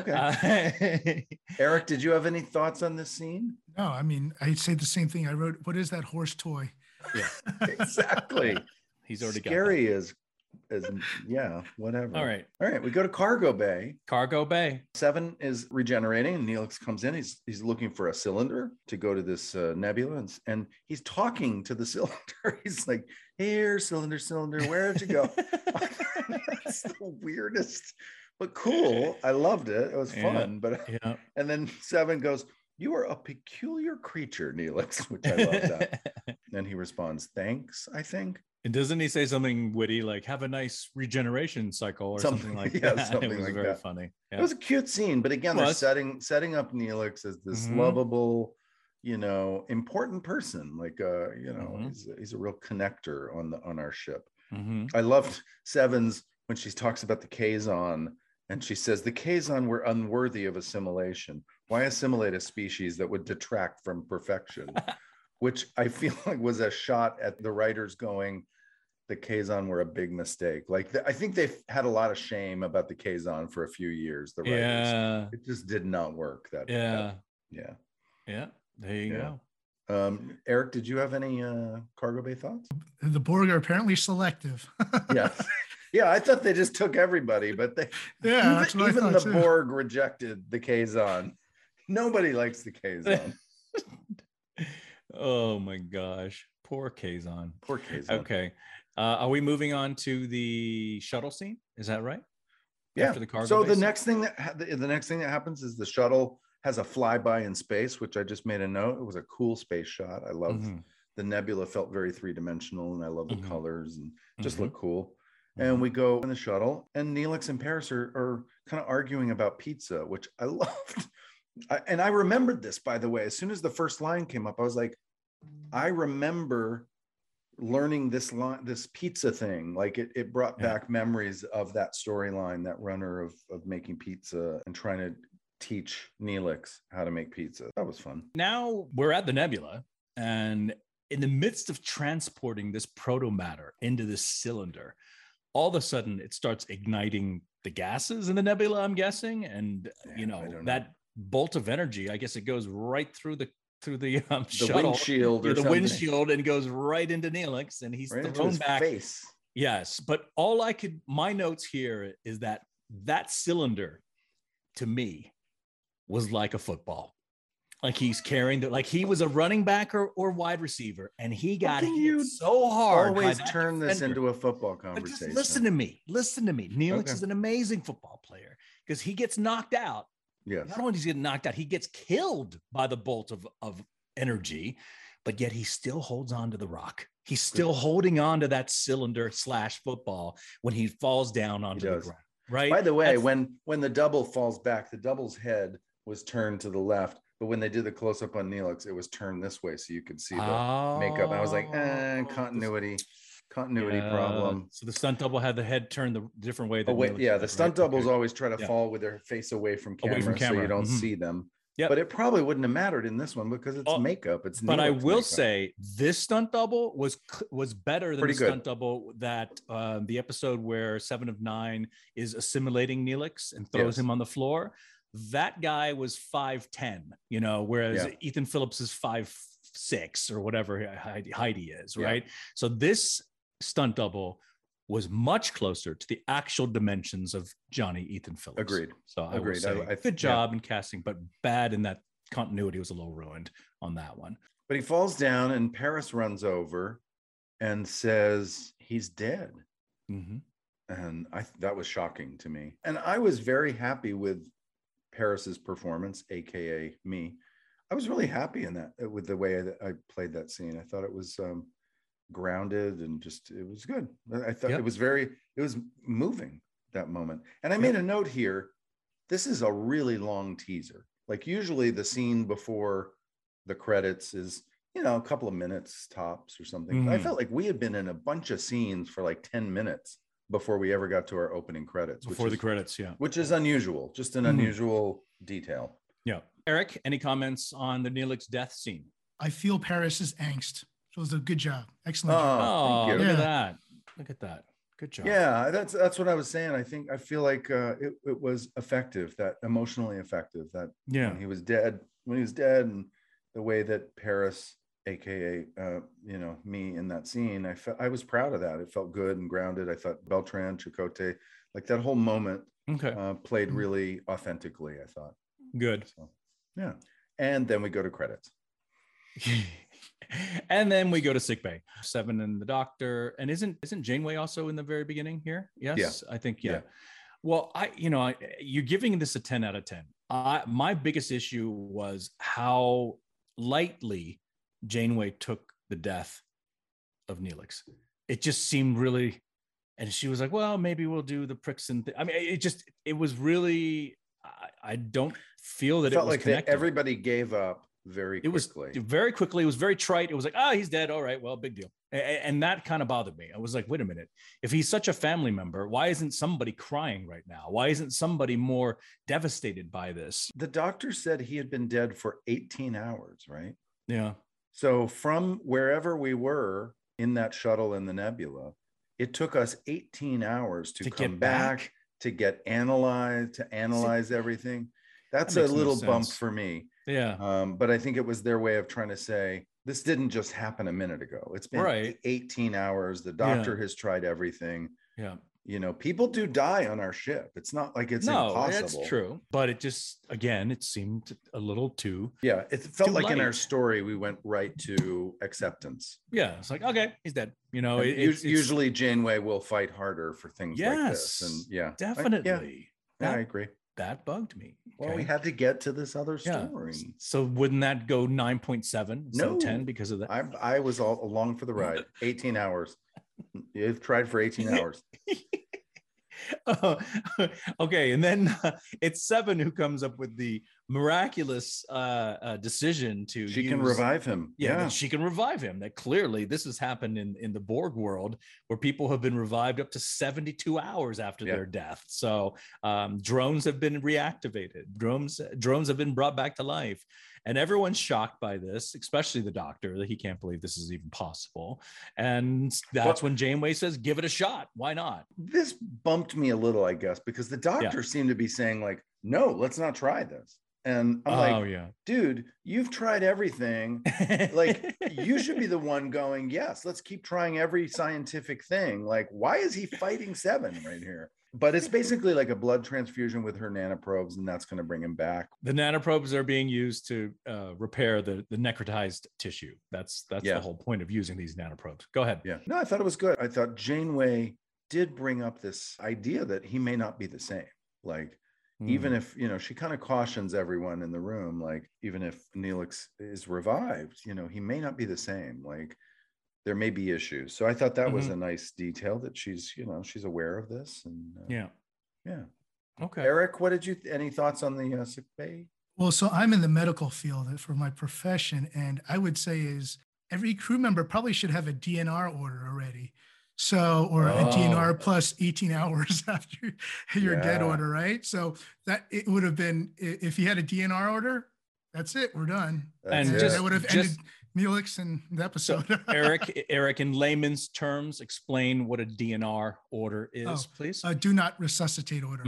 Eric, did you have any thoughts on this scene? No, I mean, I say the same thing. I wrote, what is that horse toy? Yeah. Exactly. He's already scary got as whatever. All right, we go to Cargo Bay. Seven is regenerating and Neelix comes in. He's looking for a cylinder to go to this nebula, and he's talking to the cylinder. He's like, here, cylinder, where'd you go? That's the weirdest but cool. I loved it. It was fun. And then Seven goes, you are a peculiar creature, Neelix, which I love that. And he responds, thanks, I think. And doesn't he say something witty like "Have a nice regeneration cycle" or something like that? Something it was like very that. funny. Yeah. It was a cute scene, but again, they're setting up Neelix as this lovable, important person. Like, he's a real connector on our ship. I loved Seven's when she talks about the Kazon, and she says the Kazon were unworthy of assimilation. Why assimilate a species that would detract from perfection? Which I feel like was a shot at the writers going, the Kazon were a big mistake. Like, I think they've had a lot of shame about the Kazon for a few years, the writers. Yeah. It just did not work. Yeah. There you go. Eric, did you have any Cargo Bay thoughts? The Borg are apparently selective. Yeah, I thought they just took everybody, but even the Borg rejected the Kazon. Nobody likes the Kazon. Oh my gosh, poor Kazon. Okay, are we moving on to the shuttle scene? Is that right? Yeah. After the cargo. So the next thing that happens is the shuttle has a flyby in space, which I just made a note. It was a cool space shot. I loved the nebula. Felt very three-dimensional, and I love the colors and just looked cool. And we go in the shuttle, and Neelix and Paris are kind of arguing about pizza, which I loved. And I remembered this, by the way. As soon as the first line came up, I was like, I remember learning this pizza thing. Like it brought back memories of that storyline, that runner of making pizza and trying to teach Neelix how to make pizza. That was fun. Now we're at the nebula, and in the midst of transporting this proto-matter into this cylinder, all of a sudden it starts igniting the gases in the nebula, I'm guessing. And that bolt of energy, I guess it goes right through the shuttle, windshield, and goes right into Neelix, and he's right thrown back. Face. Yes, but my notes here is that cylinder to me was like a football. Like he's carrying like he was a running back or wide receiver, and he got hit so hard. Always turn this into a football conversation. Listen to me. Neelix is an amazing football player because he gets knocked out. Yes. Not only does he get knocked out, he gets killed by the bolt of energy, but yet he still holds on to the rock. He's still holding on to that cylinder / football when he falls down onto the ground. Right. By the way, when the double falls back, the double's head was turned to the left. But when they did the close up on Neelix, it was turned this way so you could see the makeup. And I was like, continuity problem. So the stunt double had the head turned the different way. The stunt doubles always try to fall with their face away from camera. So you don't see them. Yep. But it probably wouldn't have mattered in this one because it's makeup. But I will say this stunt double was better than the stunt double that the episode where 7 of 9 is assimilating Neelix and throws him on the floor. That guy was 5'10", whereas Ethan Phillips is 5'6" or whatever Heidi is, right? So this stunt double was much closer to the actual dimensions of Johnny Ethan Phillips. Agreed. So I would say good job in casting, but bad in that continuity was a little ruined on that one. But he falls down and Paris runs over and says he's dead. Mm-hmm. And that was shocking to me. And I was very happy with Paris's performance, AKA me. I was really happy with the way I played that scene. I thought it was grounded and it was good. I thought it was moving, that moment. And I made a note here. This is a really long teaser. Like usually the scene before the credits is, a couple of minutes tops or something. Mm-hmm. I felt like we had been in a bunch of scenes for like 10 minutes before we ever got to our opening credits. Which is unusual, just an unusual detail. Yeah. Eric, any comments on the Neelix death scene? I feel Paris's angst. So it was a good job. Excellent job. Oh, look at that. Look at that. Good job. Yeah, that's what I was saying. I feel like it was effective, that emotionally effective, that when he was dead, and the way that Paris, AKA, me in that scene, I was proud of that. It felt good and grounded. I thought Beltran, Chakotay, like that whole moment played really authentically, I thought. Good. So, yeah. And then we go to credits. And then we go to sickbay. 7 and the doctor. And isn't Janeway also in the very beginning here? Yes, yeah. I think, yeah. Well, you're giving this a 10 out of 10. My biggest issue was how lightly Janeway took the death of Neelix. It just seemed really, and she was like, well, maybe we'll do the Prixon thing. I mean, it was really, I don't feel that it was like connected. Everybody gave up very quickly. It was very quickly. It was very trite. It was like, he's dead. All right, well, big deal. And that kind of bothered me. I was like, wait a minute. If he's such a family member, why isn't somebody crying right now? Why isn't somebody more devastated by this? The doctor said he had been dead for 18 hours, right? Yeah. So from wherever we were in that shuttle in the nebula, it took us 18 hours to come back, to get analyzed, to analyze everything. That's a little bump for me. Yeah. But I think it was their way of trying to say, this didn't just happen a minute ago. It's been 18 hours. The doctor has tried everything. Yeah. People do die on our ship. It's not like it's impossible. That's true. But it just, again, it seemed a little too. Yeah. It felt like in our story, we went right to acceptance. Yeah. It's like, okay, he's dead. Usually Janeway will fight harder for things like this. And definitely. I agree. That bugged me. Well, we had to get to this other story. So wouldn't that go 9.7 instead of 10 because of that? I was all along for the ride. 18 hours. You've tried for 18 hours. Okay, and then it's 7 who comes up with the miraculous decision to she can revive him. Yeah, she can revive him. That clearly this has happened in the Borg world, where people have been revived up to 72 hours after their death. So drones have been reactivated. Drones have been brought back to life. And everyone's shocked by this, especially the doctor, that he can't believe this is even possible. And that's when Janeway says, give it a shot. Why not? This bumped me a little, I guess, because the doctor seemed to be saying like, no, let's not try this. And I'm dude, you've tried everything. Like, you should be the one going, yes, let's keep trying every scientific thing. Like, why is he fighting 7 right here? But it's basically like a blood transfusion with her nanoprobes, and that's going to bring him back. The nanoprobes are being used to repair the necrotized tissue. That's the whole point of using these nanoprobes. Go ahead. Yeah. No, I thought it was good. I thought Janeway did bring up this idea that he may not be the same. Like, even if, she kind of cautions everyone in the room, like, even if Neelix is revived, he may not be the same. Like, there may be issues. So I thought that was a nice detail that she's aware of this. And yeah. Okay. Eric, any thoughts on the sick bay? Well, so I'm in the medical field for my profession, and I would say is every crew member probably should have a DNR order already. So, or a DNR plus 18 hours after your dead order, right? So that it would have been, if you had a DNR order, that's it, we're done. And that would have ended Neelix and the episode. So Eric, in layman's terms, explain what a DNR order is, please. Do not resuscitate order.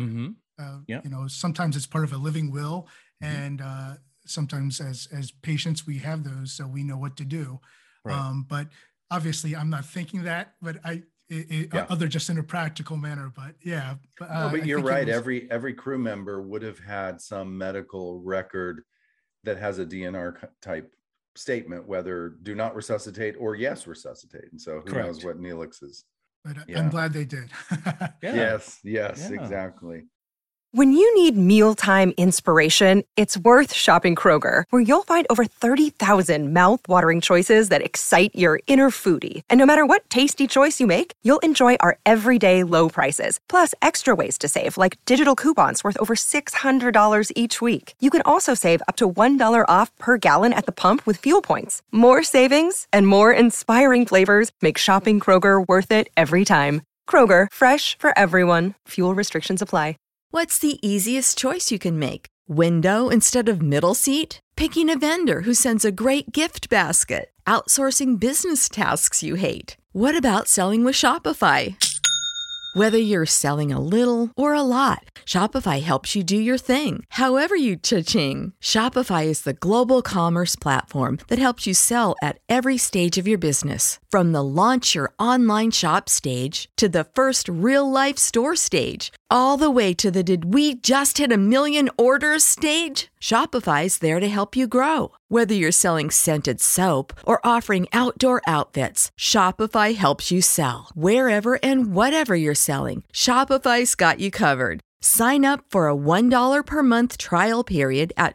Sometimes it's part of a living will, and sometimes as patients we have those, so we know what to do. Right. But obviously, I'm not thinking that, but other just in a practical manner. But yeah, but you're right. Every crew member would have had some medical record that has a DNR type statement, whether do not resuscitate or yes resuscitate. And so who knows what Neelix is. But I'm glad they did. Yes, exactly. When you need mealtime inspiration, it's worth shopping Kroger, where you'll find over 30,000 mouth-watering choices that excite your inner foodie. And no matter what tasty choice you make, you'll enjoy our everyday low prices, plus extra ways to save, like digital coupons worth over $600 each week. You can also save up to $1 off per gallon at the pump with fuel points. More savings and more inspiring flavors make shopping Kroger worth it every time. Kroger, fresh for everyone. Fuel restrictions apply. What's the easiest choice you can make? Window instead of middle seat? Picking a vendor who sends a great gift basket? Outsourcing business tasks you hate? What about selling with Shopify? Whether you're selling a little or a lot, Shopify helps you do your thing, however you cha-ching. Shopify is the global commerce platform that helps you sell at every stage of your business. From the launch your online shop stage to the first real-life store stage, all the way to the did we just hit 1 million orders stage. Shopify's there to help you grow. Whether you're selling scented soap or offering outdoor outfits, Shopify helps you sell. Wherever and whatever you're selling, Shopify's got you covered. Sign up for a $1 per month trial period at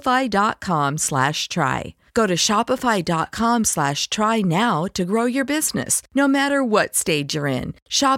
shopify.com/try. Go to shopify.com/try now to grow your business, no matter what stage you're in.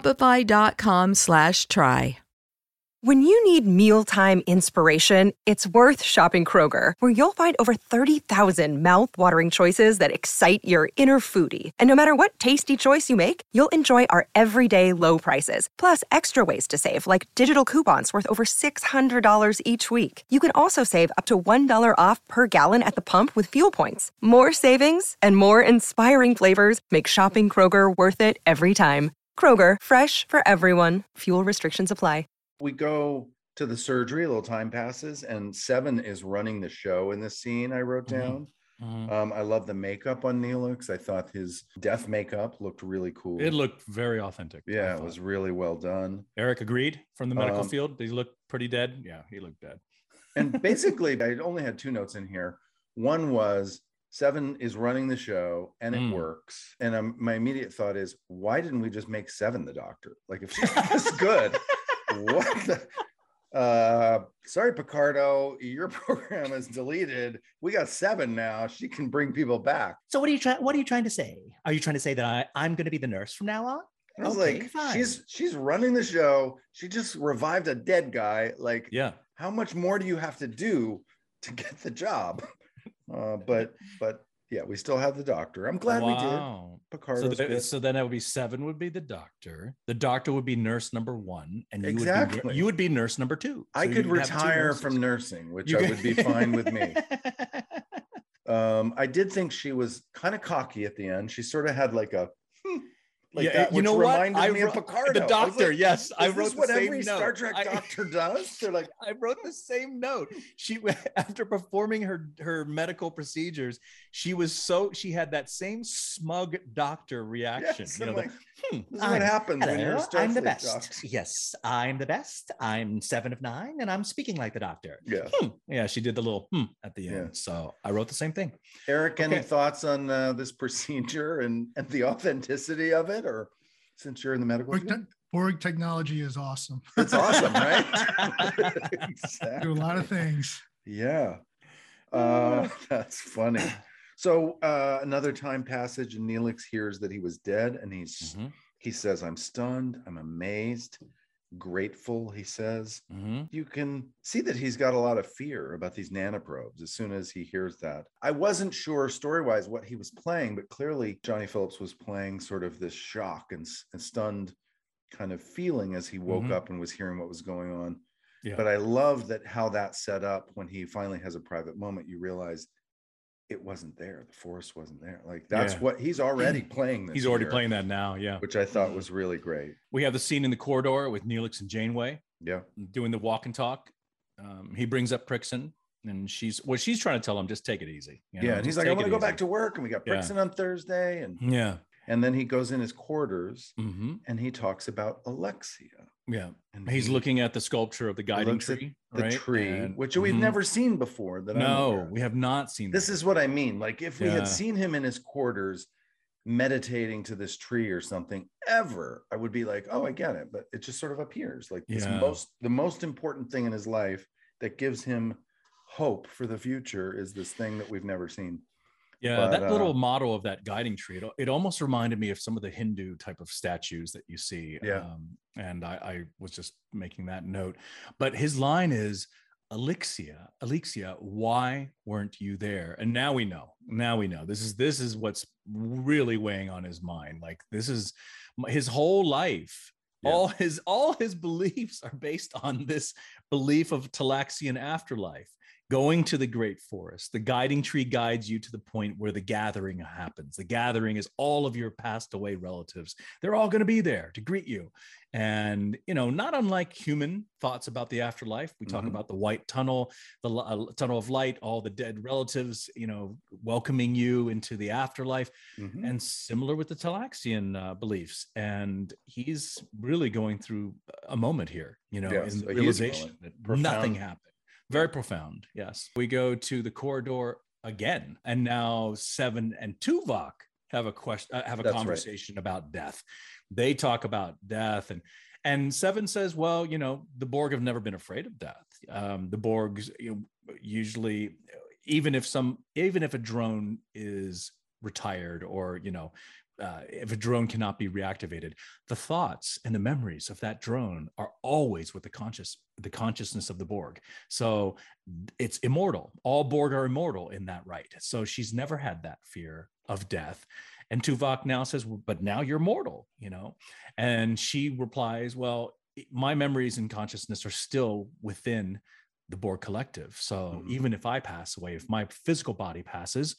Shopify.com/try. When you need mealtime inspiration, it's worth shopping Kroger, where you'll find over 30,000 mouth-watering choices that excite your inner foodie. And no matter what tasty choice you make, you'll enjoy our everyday low prices, plus extra ways to save, like digital coupons worth over $600 each week. You can also save up to $1 off per gallon at the pump with fuel points. More savings and more inspiring flavors make shopping Kroger worth it every time. Kroger, fresh for everyone. Fuel restrictions apply. We go to the surgery, a little time passes, and Seven is running the show in this scene I wrote down. I love the makeup on Neelix. I thought his death makeup looked really cool. It looked very authentic. Yeah, it was really well done. Eric agreed from the medical field. Did he look pretty dead? Yeah, he looked dead. And basically, I only had 2 notes in here. One was Seven is running the show and it works. And my immediate thought is, why didn't we just make Seven the doctor? Like, if she's this good, what the sorry, Picardo, your program is deleted. We got Seven now. She can bring people back. So what are you trying to say? Are you trying to say that I'm going to be the nurse from now on? I was like, fine. She's running the show. She just revived a dead guy. Like, yeah, how much more do you have to do to get the job? But yeah, we still have the doctor. I'm glad we did. Picardo. So then it would be Seven would be the doctor. The doctor would be nurse number 1, and you would be nurse number 2. So I could retire from nursing, which I would be fine with me. I did think she was kind of cocky at the end. She sort of had like a that, you know what? Reminded me of Picardo. The doctor, like, yes. I wrote what every Star Trek doctor does. They're like, I wrote the same note. She, after performing her medical procedures, she had that same smug doctor reaction. Yes, this is what happens when you're a Starfleet I'm the best. doctor. Yes, I'm the best. I'm 7 of 9, and I'm speaking like the doctor. Yeah, yeah. She did the little at the end. Yeah. So I wrote the same thing. Eric, any thoughts on this procedure and the authenticity of it? Or since you're in the medical field? Borg technology is awesome. It's awesome, right? Exactly. Do a lot of things. Yeah. That's funny. So another time passage, and Neelix hears that he was dead, and he says, I'm stunned, I'm amazed. grateful, he says. Mm-hmm. You can see that he's got a lot of fear about these nanoprobes as soon as he hears that. I wasn't sure story-wise what he was playing, but clearly Johnny Phillips was playing sort of this shock and stunned kind of feeling as he woke up and was hearing what was going on. Yeah. But I love that how that set up when he finally has a private moment, you realize it wasn't there. The force wasn't there. Like that's what he's already playing. He's already playing that now. Yeah. Which I thought was really great. We have the scene in the corridor with Neelix and Janeway. Yeah. Doing the walk and talk. He brings up Prixon and she's trying to tell him, just take it easy. You know, and he's like, I want to go back to work. And we got Prixon on Thursday. And then he goes in his quarters and he talks about Alexia. Yeah. And he's looking at the sculpture of the guiding tree. The tree, which we've never seen before. We have not seen this. Is what I mean. Like if we had seen him in his quarters meditating to this tree or something ever, I would be like, oh, I get it. But it just sort of appears like the most important thing in his life that gives him hope for the future is this thing that we've never seen. Yeah, that little model of that guiding tree, it almost reminded me of some of the Hindu type of statues that you see. And I was just making that note. But his line is, Alexia, why weren't you there? And now we know. This is what's really weighing on his mind. Like this is his whole life. All his beliefs are based on this belief of Talaxian afterlife. Going to the great forest, the guiding tree guides you to the point where the gathering happens. The gathering is all of your passed away relatives. They're all going to be there to greet you. And, not unlike human thoughts about the afterlife, we talk about the white tunnel, the tunnel of light, all the dead relatives, welcoming you into the afterlife, and similar with the Talaxian beliefs. And he's really going through a moment here, in the realization that nothing happened. Very profound. Yes. We go to the corridor again, and now Seven and Tuvok have a conversation about death. They talk about death, and Seven says, well, the Borg have never been afraid of death. The Borgs usually, even if a drone is retired or, if a drone cannot be reactivated, the thoughts and the memories of that drone are always with the consciousness of the Borg. So it's immortal. All Borg are immortal in that right. So she's never had that fear of death. And Tuvok now says, but now you're mortal, And she replies, well, my memories and consciousness are still within the Borg collective. So even if I pass away, if my physical body passes,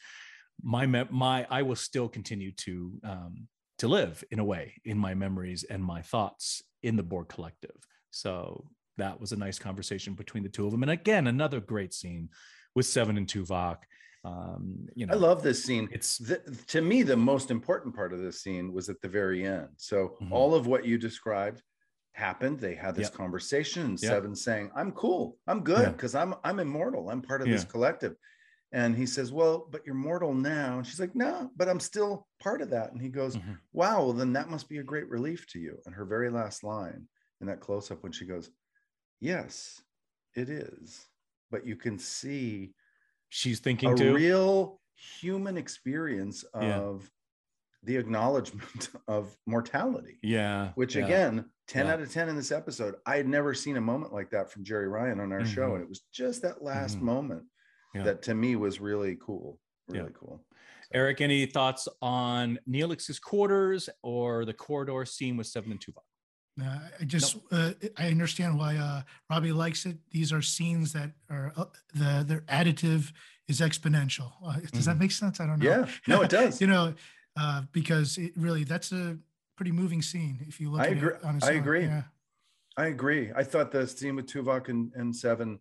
I will still continue to live in a way in my memories and my thoughts in the Borg collective. So that was a nice conversation between the two of them. And again, another great scene with Seven and Tuvok. I love this scene. To me, the most important part of this scene was at the very end. So all of what you described happened. They had this conversation, and Seven saying, I'm cool, I'm good, because I'm immortal, I'm part of this collective. And he says, well, but you're mortal now. And she's like, no, but I'm still part of that. And he goes, wow, well, then that must be a great relief to you. And her very last line in that close-up when she goes, yes, it is. But you can see she's thinking a too. Real human experience of the acknowledgement of mortality. Yeah. Which again, 10 out of 10 in this episode. I had never seen a moment like that from Jerry Ryan on our show. And it was just that last moment that to me was really cool. Really cool. So. Eric, any thoughts on Neelix's quarters or the corridor scene with Seven and Tuvok? I understand why Robbie likes it. These are scenes that are their additive is exponential. Does that make sense? I don't know. Yeah, no, it does. Because it really, that's a pretty moving scene. If you look at it on its own. I agree. I thought the scene with Tuvok and Seven,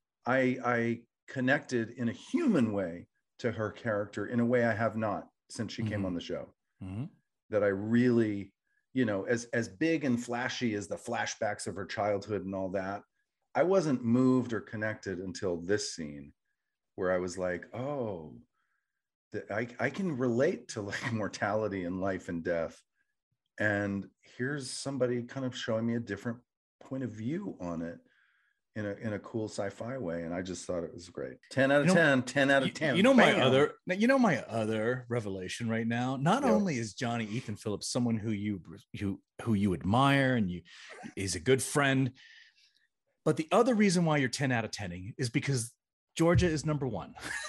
I connected in a human way to her character in a way I have not since she came on the show. That I really, as big and flashy as the flashbacks of her childhood and all that, I wasn't moved or connected until this scene where I was like, oh, I can relate to like mortality and life and death. And here's somebody kind of showing me a different point of view on it. in a cool sci-fi way. And I just thought it was great. 10 out of 10, 10 out of 10. My other revelation right now, not only is Johnny Ethan Phillips someone who you admire and is a good friend, but the other reason why you're 10 out of 10 is because Georgia is number one.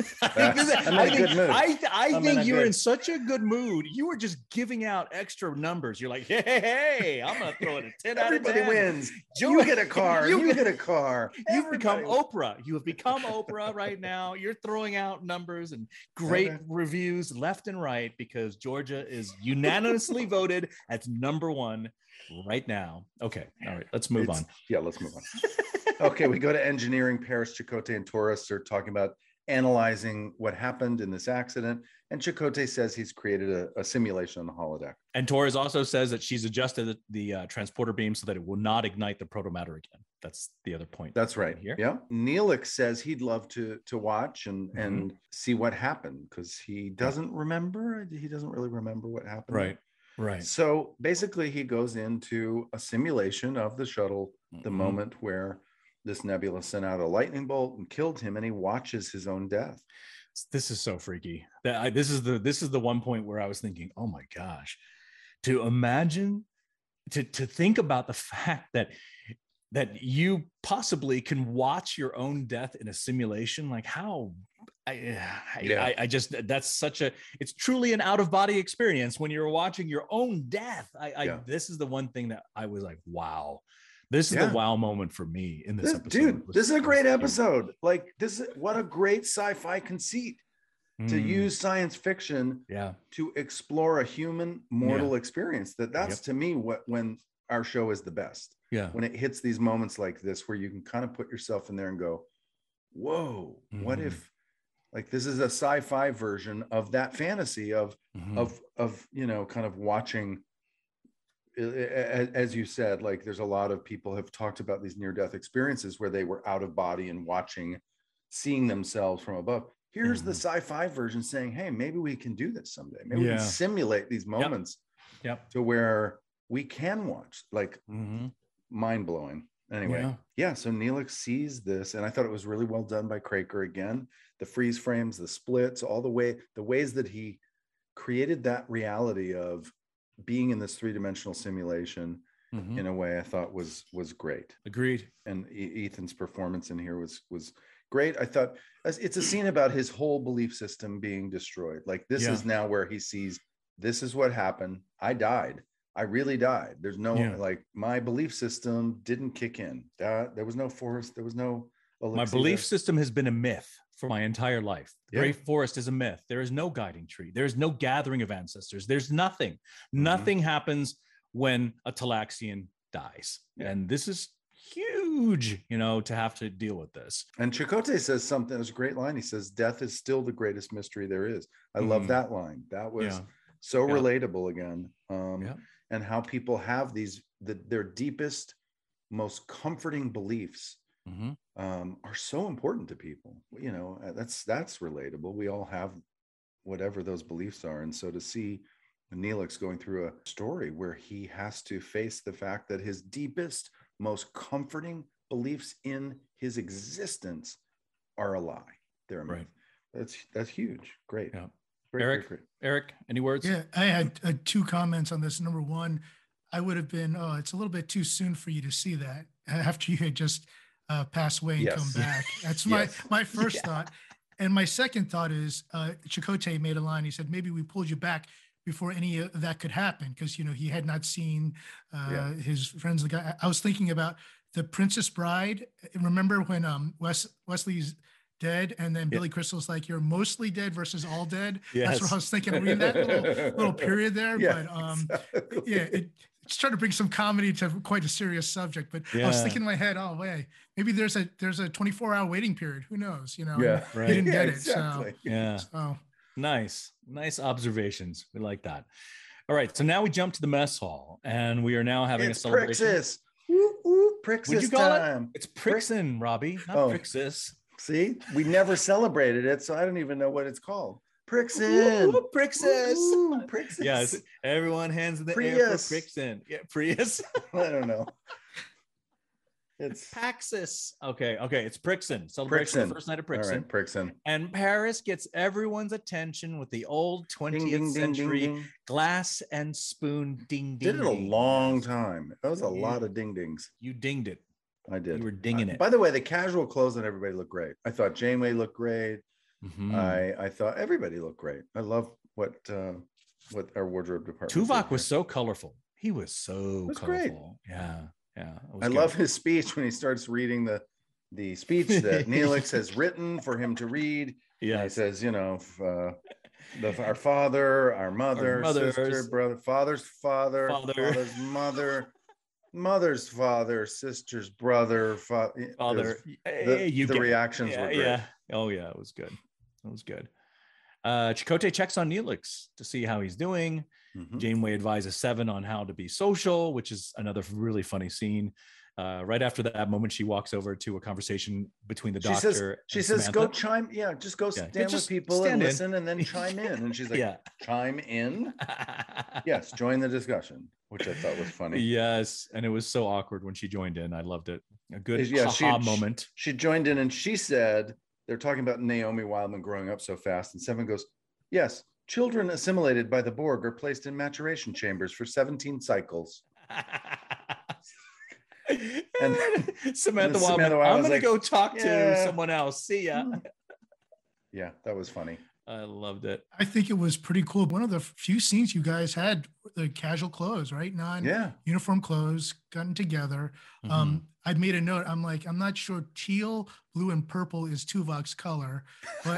I think you're in such a good mood. You were just giving out extra numbers. You're like, hey, I'm going to throw it a 10 out of 10. Everybody wins. You get a car. You get a car. You've become Oprah. You have become Oprah right now. You're throwing out numbers and great reviews left and right because Georgia is unanimously voted as number one right now. Okay. All right. Let's move on. Yeah, let's move on. Okay, we go to engineering. Paris, Chakotay, and Torres are talking about analyzing what happened in this accident. And Chakotay says he's created a simulation on the holodeck. And Torres also says that she's adjusted the transporter beam so that it will not ignite the protomatter again. That's the other point. That's right. Here. Yeah. Neelix says he'd love to watch and see what happened because he doesn't remember. He doesn't really remember what happened. Right. So basically, he goes into a simulation of the shuttle, the moment where this nebula sent out a lightning bolt and killed him, and he watches his own death. This is so freaky. This is the one point where I was thinking, oh my gosh, to imagine, to think about the fact that you possibly can watch your own death in a simulation, like how. I just it's truly an out-of-body experience when you're watching your own death. This is the one thing that I was like, wow. This is the wow moment for me in this episode. Dude, this is a great episode. Like, what a great sci-fi conceit to use science fiction to explore a human mortal experience. That's to me when our show is the best. Yeah. When it hits these moments like this, where you can kind of put yourself in there and go, whoa, what if, like, this is a sci-fi version of that fantasy of kind of watching. As you said, like, there's a lot of people have talked about these near-death experiences where they were out of body and seeing themselves from above. Here's the sci-fi version saying, hey, maybe we can do this someday. Maybe we can simulate these moments to where we can watch, like, mind-blowing. Anyway, so Neelix sees this, and I thought it was really well done by Craker again. The freeze frames, the splits, the ways that he created that reality of being in this three-dimensional simulation in a way I thought was great. Agreed. And Ethan's performance in here was great. I thought it's a scene about his whole belief system being destroyed. Like, this is now where he sees, this is what happened. I died. I really died. There's no, like, my belief system didn't kick in. There was no force. There was no elixir. My belief system has been a myth for my entire life. The Great Forest is a myth. There is no guiding tree. There is no gathering of ancestors. There's nothing. Nothing happens when a Talaxian dies. And this is huge, to have to deal with this. And Chakotay says something, it's a great line. He says, death is still the greatest mystery there is. I love that line. That was so relatable again. And how people have their deepest, most comforting beliefs are so important to people. That's relatable. We all have whatever those beliefs are. And so to see Neelix going through a story where he has to face the fact that his deepest, most comforting beliefs in his existence are a lie. They're a myth. That's huge. Great. Yeah. Great. Eric, any words? Yeah, I had two comments on this. Number one, I would have been, it's a little bit too soon for you to see that after you had just passed away and come back. That's my first thought. And my second thought is Chakotay made a line. He said, maybe we pulled you back before any of that could happen because, he had not seen his friends. The guy, I was thinking about The Princess Bride. Remember when Wesley's dead and then Billy Crystal's like, you're mostly dead versus all dead? That's what I was thinking of reading that little period there. It's trying to bring some comedy to quite a serious subject, but I was thinking in my head, oh wait, maybe there's a 24-hour waiting period. Who knows? He didn't get it. So nice observations. We like that. All right, so now we jump to the mess hall, and we are now having a celebration. Prixis. Prixis. Would you call it? It's Prixin, Robbie, not Prixis. See, we never celebrated it, so I don't even know what it's called. Prixin. Prixis. Prixis. Yes, everyone hands in the air for Prixin. Yeah, Prius. I don't know. It's Paxis. Okay. It's Prixon. Celebration of the first night of Prixon. All right, Prixon. And Paris gets everyone's attention with the old 20th century glass and spoon ding ding. Did it a long time. That was a lot of ding dings. You dinged it. I did. You were dinging it. By the way, the casual clothes on everybody looked great. I thought Janeway looked great. I thought everybody looked great. I love what our wardrobe department. Tuvok was so colorful. He was so colorful. Great. Yeah. I love his speech when he starts reading the speech that Neelix has written for him to read. Yeah, he says, our father, our mother, sister, brother, father's father, father's mother, mother's father, sister's brother, father. The reactions were great. Yeah. Oh yeah, it was good. It was good. Chakotay checks on Neelix to see how he's doing. Janeway advises Seven on how to be social, which is another really funny scene. Right after that moment, she walks over to a conversation between the doctor. She says, "Go chime, just go stand with people and listen, and then chime in." And she's like, "Chime in? Yes, join the discussion," which I thought was funny. Yes, and it was so awkward when she joined in. I loved it. A good moment. She joined in, and she said, "They're talking about Naomi Wildman growing up so fast," and Seven goes, "Yes. Children assimilated by the Borg are placed in maturation chambers for 17 cycles." And Samantha Wildman, I'm going to go talk to someone else. See ya. Yeah, that was funny. I loved it. I think it was pretty cool. One of the few scenes you guys had the casual clothes, right? Non-uniform clothes gotten together. I made a note. I'm like, I'm not sure teal, blue, and purple is Tuvok's color, but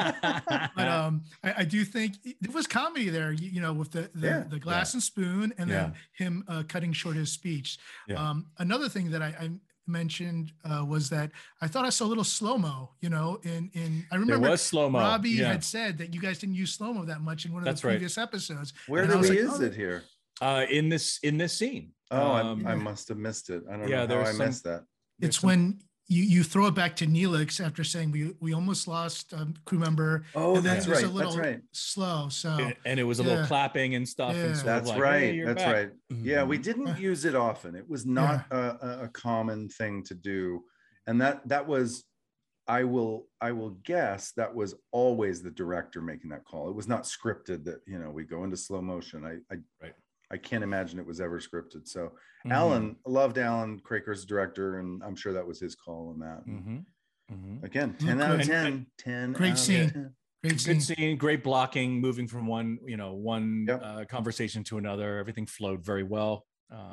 I do think it was comedy there. With the glass and spoon, and then him cutting short his speech. Yeah. Another thing that I mentioned was that I thought I saw a little slow-mo, I remember there was slow-mo. Robbie had said that you guys didn't use slow-mo that much in one of the previous episodes. Where do we use it here? In this scene. I must have missed it. I don't know how I missed that. It's when you throw it back to Neelix after saying we almost lost a crew member. Oh, that's right. That's right. Slow. So and it was a little clapping and stuff. Yeah. And that's right. Hey, that's right. Yeah, we didn't use it often. It was not a common thing to do, and that was. I will guess that was always the director making that call. It was not scripted that we go into slow motion. I can't imagine it was ever scripted. So loved Alan Craker's director, and I'm sure that was his call on that. Again, 10 out of 10. 10 great scene. Good scene, great blocking, moving from one conversation to another. Everything flowed very well.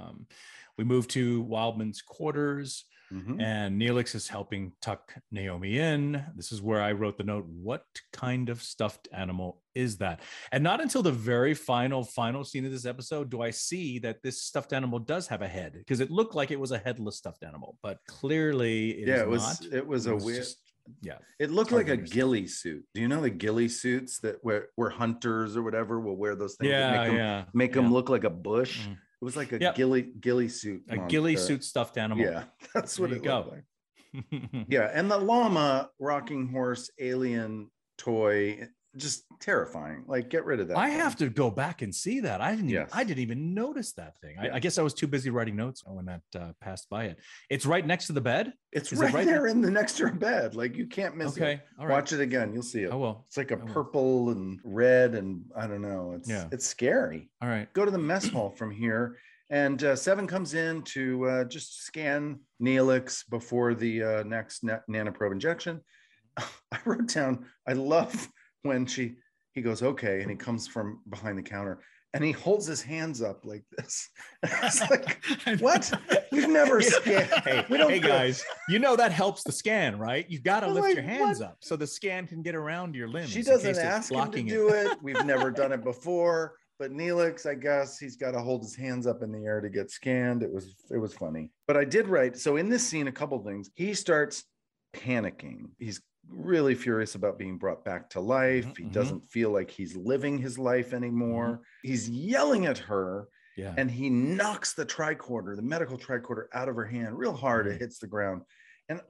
We moved to Wildman's quarters. And Neelix is helping tuck Naomi in. This is where I wrote the note, what kind of stuffed animal is that? And not until the very final scene of this episode do I see that this stuffed animal does have a head, because it looked like it was a headless stuffed animal, but clearly it was weird. It looked like a ghillie suit. Do you know the ghillie suits that where hunters or whatever will wear those things? Make them look like a bush. It was like a ghillie suit. A ghillie suit stuffed animal. Yeah, that's what it looked like. Yeah, and the llama, rocking horse, alien toy, just terrifying. Like, get rid of that. I have to go back and see that. I didn't even notice that thing. I guess I was too busy writing notes when that passed by it. It's right next to the bed. It's right there in the next to her bed. Like, you can't miss it. Okay, all right. Watch it again. You'll see it. I will. It's like a purple and red, and I don't know. It's scary. All right. Go to the mess hall from here. And Seven comes in to just scan Neelix before the next nanoprobe injection. I wrote down, I love when he goes, okay, and he comes from behind the counter and he holds his hands up like this. It's like, what? We've never scanned. Hey guys, that helps the scan, right? You got to lift your hands up so the scan can get around your limbs. She doesn't ask him to do it. We've never done it before. But Neelix, I guess he's got to hold his hands up in the air to get scanned. It was funny. But I did write, so in this scene, a couple things. He starts panicking. He's really furious about being brought back to life. He doesn't feel like he's living his life anymore. He's yelling at her, and he knocks the tricorder, the medical tricorder, out of her hand real hard. It hits the ground. And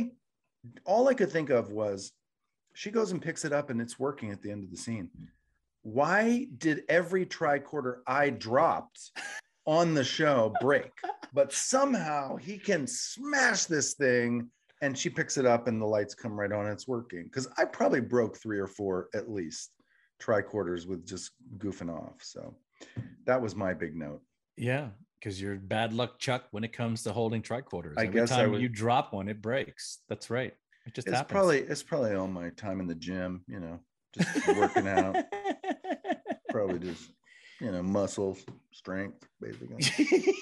all I could think of was, she goes and picks it up and it's working at the end of the scene. Why did every tricorder I dropped on the show break, but somehow he can smash this thing, and she picks it up and the lights come right on and it's working. Because I probably broke 3 or 4 at least tricorders with just goofing off. So that was my big note. Yeah, because you're bad luck, Chuck, when it comes to holding tricorders. I Every guess time you drop one, it breaks. That's right. It just happens. It's probably all my time in the gym, just working out. Probably just, muscles, strength, basically.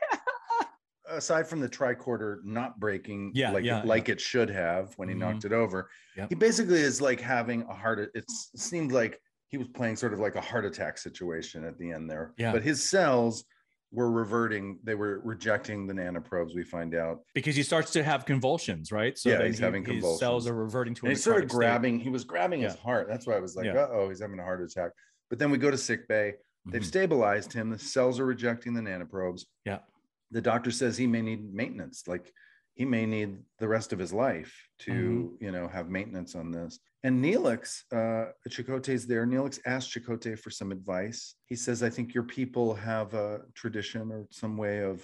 Aside from the tricorder not breaking like it should have when he knocked it over, he basically is like having a heart. It seemed like he was playing sort of like a heart attack situation at the end there. Yeah. But his cells were reverting. They were rejecting the nanoprobes, we find out. Because he starts to have convulsions, right? So he's having convulsions. His cells are reverting to and he's sort of grabbing. He was grabbing his heart. That's why I was like, he's having a heart attack. But then we go to sick bay. They've stabilized him. The cells are rejecting the nanoprobes. Yeah. The doctor says he may need maintenance. Like he may need the rest of his life to, have maintenance on this. And Neelix, Chakotay's there. Neelix asked Chakotay for some advice. He says, I think your people have a tradition or some way of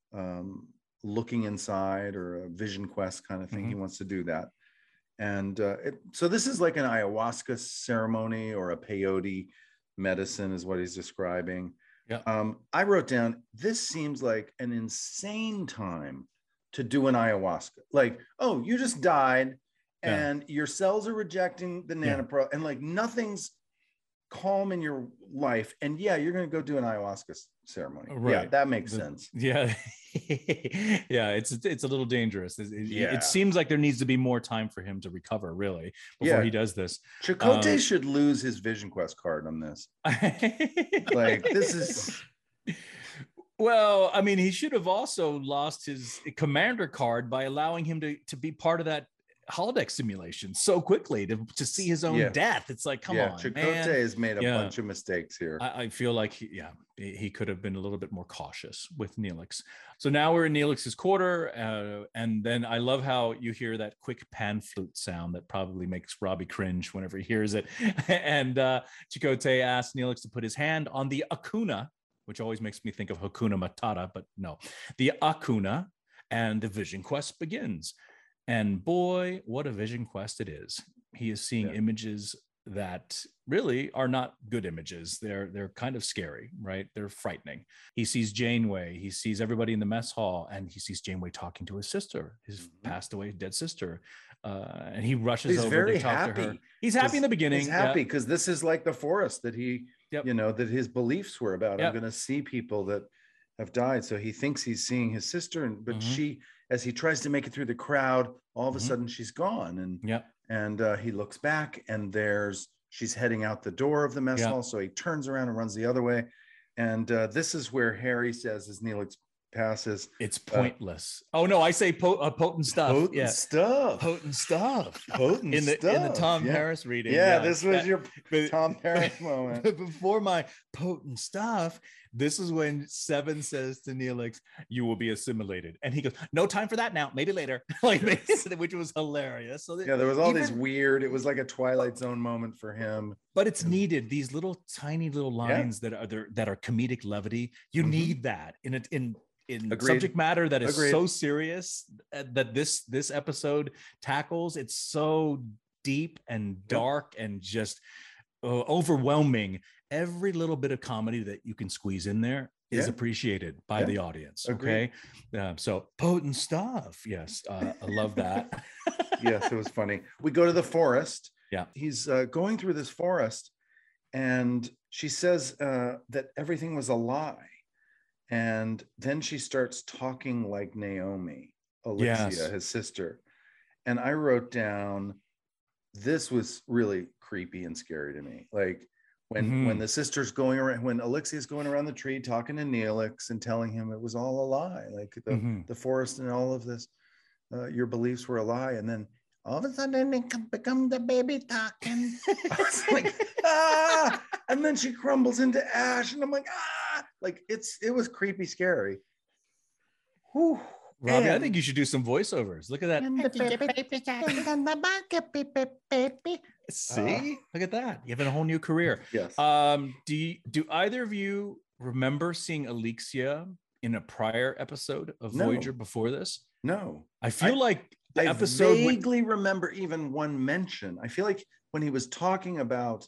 looking inside, or a vision quest kind of thing. He wants to do that. And so this is like an ayahuasca ceremony or a peyote medicine is what he's describing. Yeah. I wrote down, this seems like an insane time to do an ayahuasca. Like, oh, you just died and your cells are rejecting the nanopro and like nothing's calm in your life. And you're going to go do an ayahuasca ceremony. Right. Yeah, that makes sense. Yeah. Yeah. It's a little dangerous. It seems like there needs to be more time for him to recover, really, before he does this. Chakotay should lose his Vision Quest card on this. Like, this is... Well, I mean, he should have also lost his commander card by allowing him to be part of that holodeck simulation so quickly to see his own death. It's like, come on, Chakotay has made a bunch of mistakes here. I feel like he could have been a little bit more cautious with Neelix. So now we're in Neelix's quarter, and then I love how you hear that quick pan flute sound that probably makes Robbie cringe whenever he hears it. And Chakotay asks Neelix to put his hand on the Akuna, which always makes me think of Hakuna Matata, but no, the Akuna, and the Vision Quest begins. And boy, what a vision quest it is. He is seeing images that really are not good images. They're kind of scary, right? They're frightening. He sees Janeway. He sees everybody in the mess hall, and he sees Janeway talking to his sister, his passed away dead sister. And he rushes over to talk to her. He's happy in the beginning. He's happy because this is like the forest that he, that his beliefs were about. I'm going to see people that have died. So he thinks he's seeing his sister, but she, as he tries to make it through the crowd, all of a sudden she's gone. And he looks back, and she's heading out the door of the mess hall. So he turns around and runs the other way. And this is where Harry says, as Neelix passes, it's pointless. Oh no, I say potent stuff. Potent stuff. Potent stuff. Potent in the Tom Harris reading. This was your Tom Harris moment. Before my potent stuff, this is when Seven says to Neelix, "You will be assimilated," and he goes, "No time for that now. Maybe later." Which was hilarious. So there was all these weird. It was like a Twilight Zone moment for him. But it's needed. These little tiny little lines that are comedic levity. You need that in subject matter that is so serious that this episode tackles. It's so deep and dark and just overwhelming. Every little bit of comedy that you can squeeze in there is appreciated by the audience. Okay. So potent stuff. Yes. I love that. Yes, it was funny. We go to the forest. Yeah. He's going through this forest, and she says that everything was a lie. And then she starts talking like Naomi, Alexia, his sister. And I wrote down, this was really creepy and scary to me. Like when the sister's going around, when Alexia's going around the tree talking to Neelix and telling him it was all a lie, like the forest and all of this, your beliefs were a lie. And then all of a sudden it become the baby talking. I was like, and then she crumbles into ash, and I'm like, like it was creepy, scary. Whew. Robbie, I think you should do some voiceovers. Look at that. See, look at that. You have a whole new career. Yes. Do either of you remember seeing Alexia in a prior episode of Voyager before this? No. I feel like the I episode vaguely remember even one mention. I feel like when he was talking about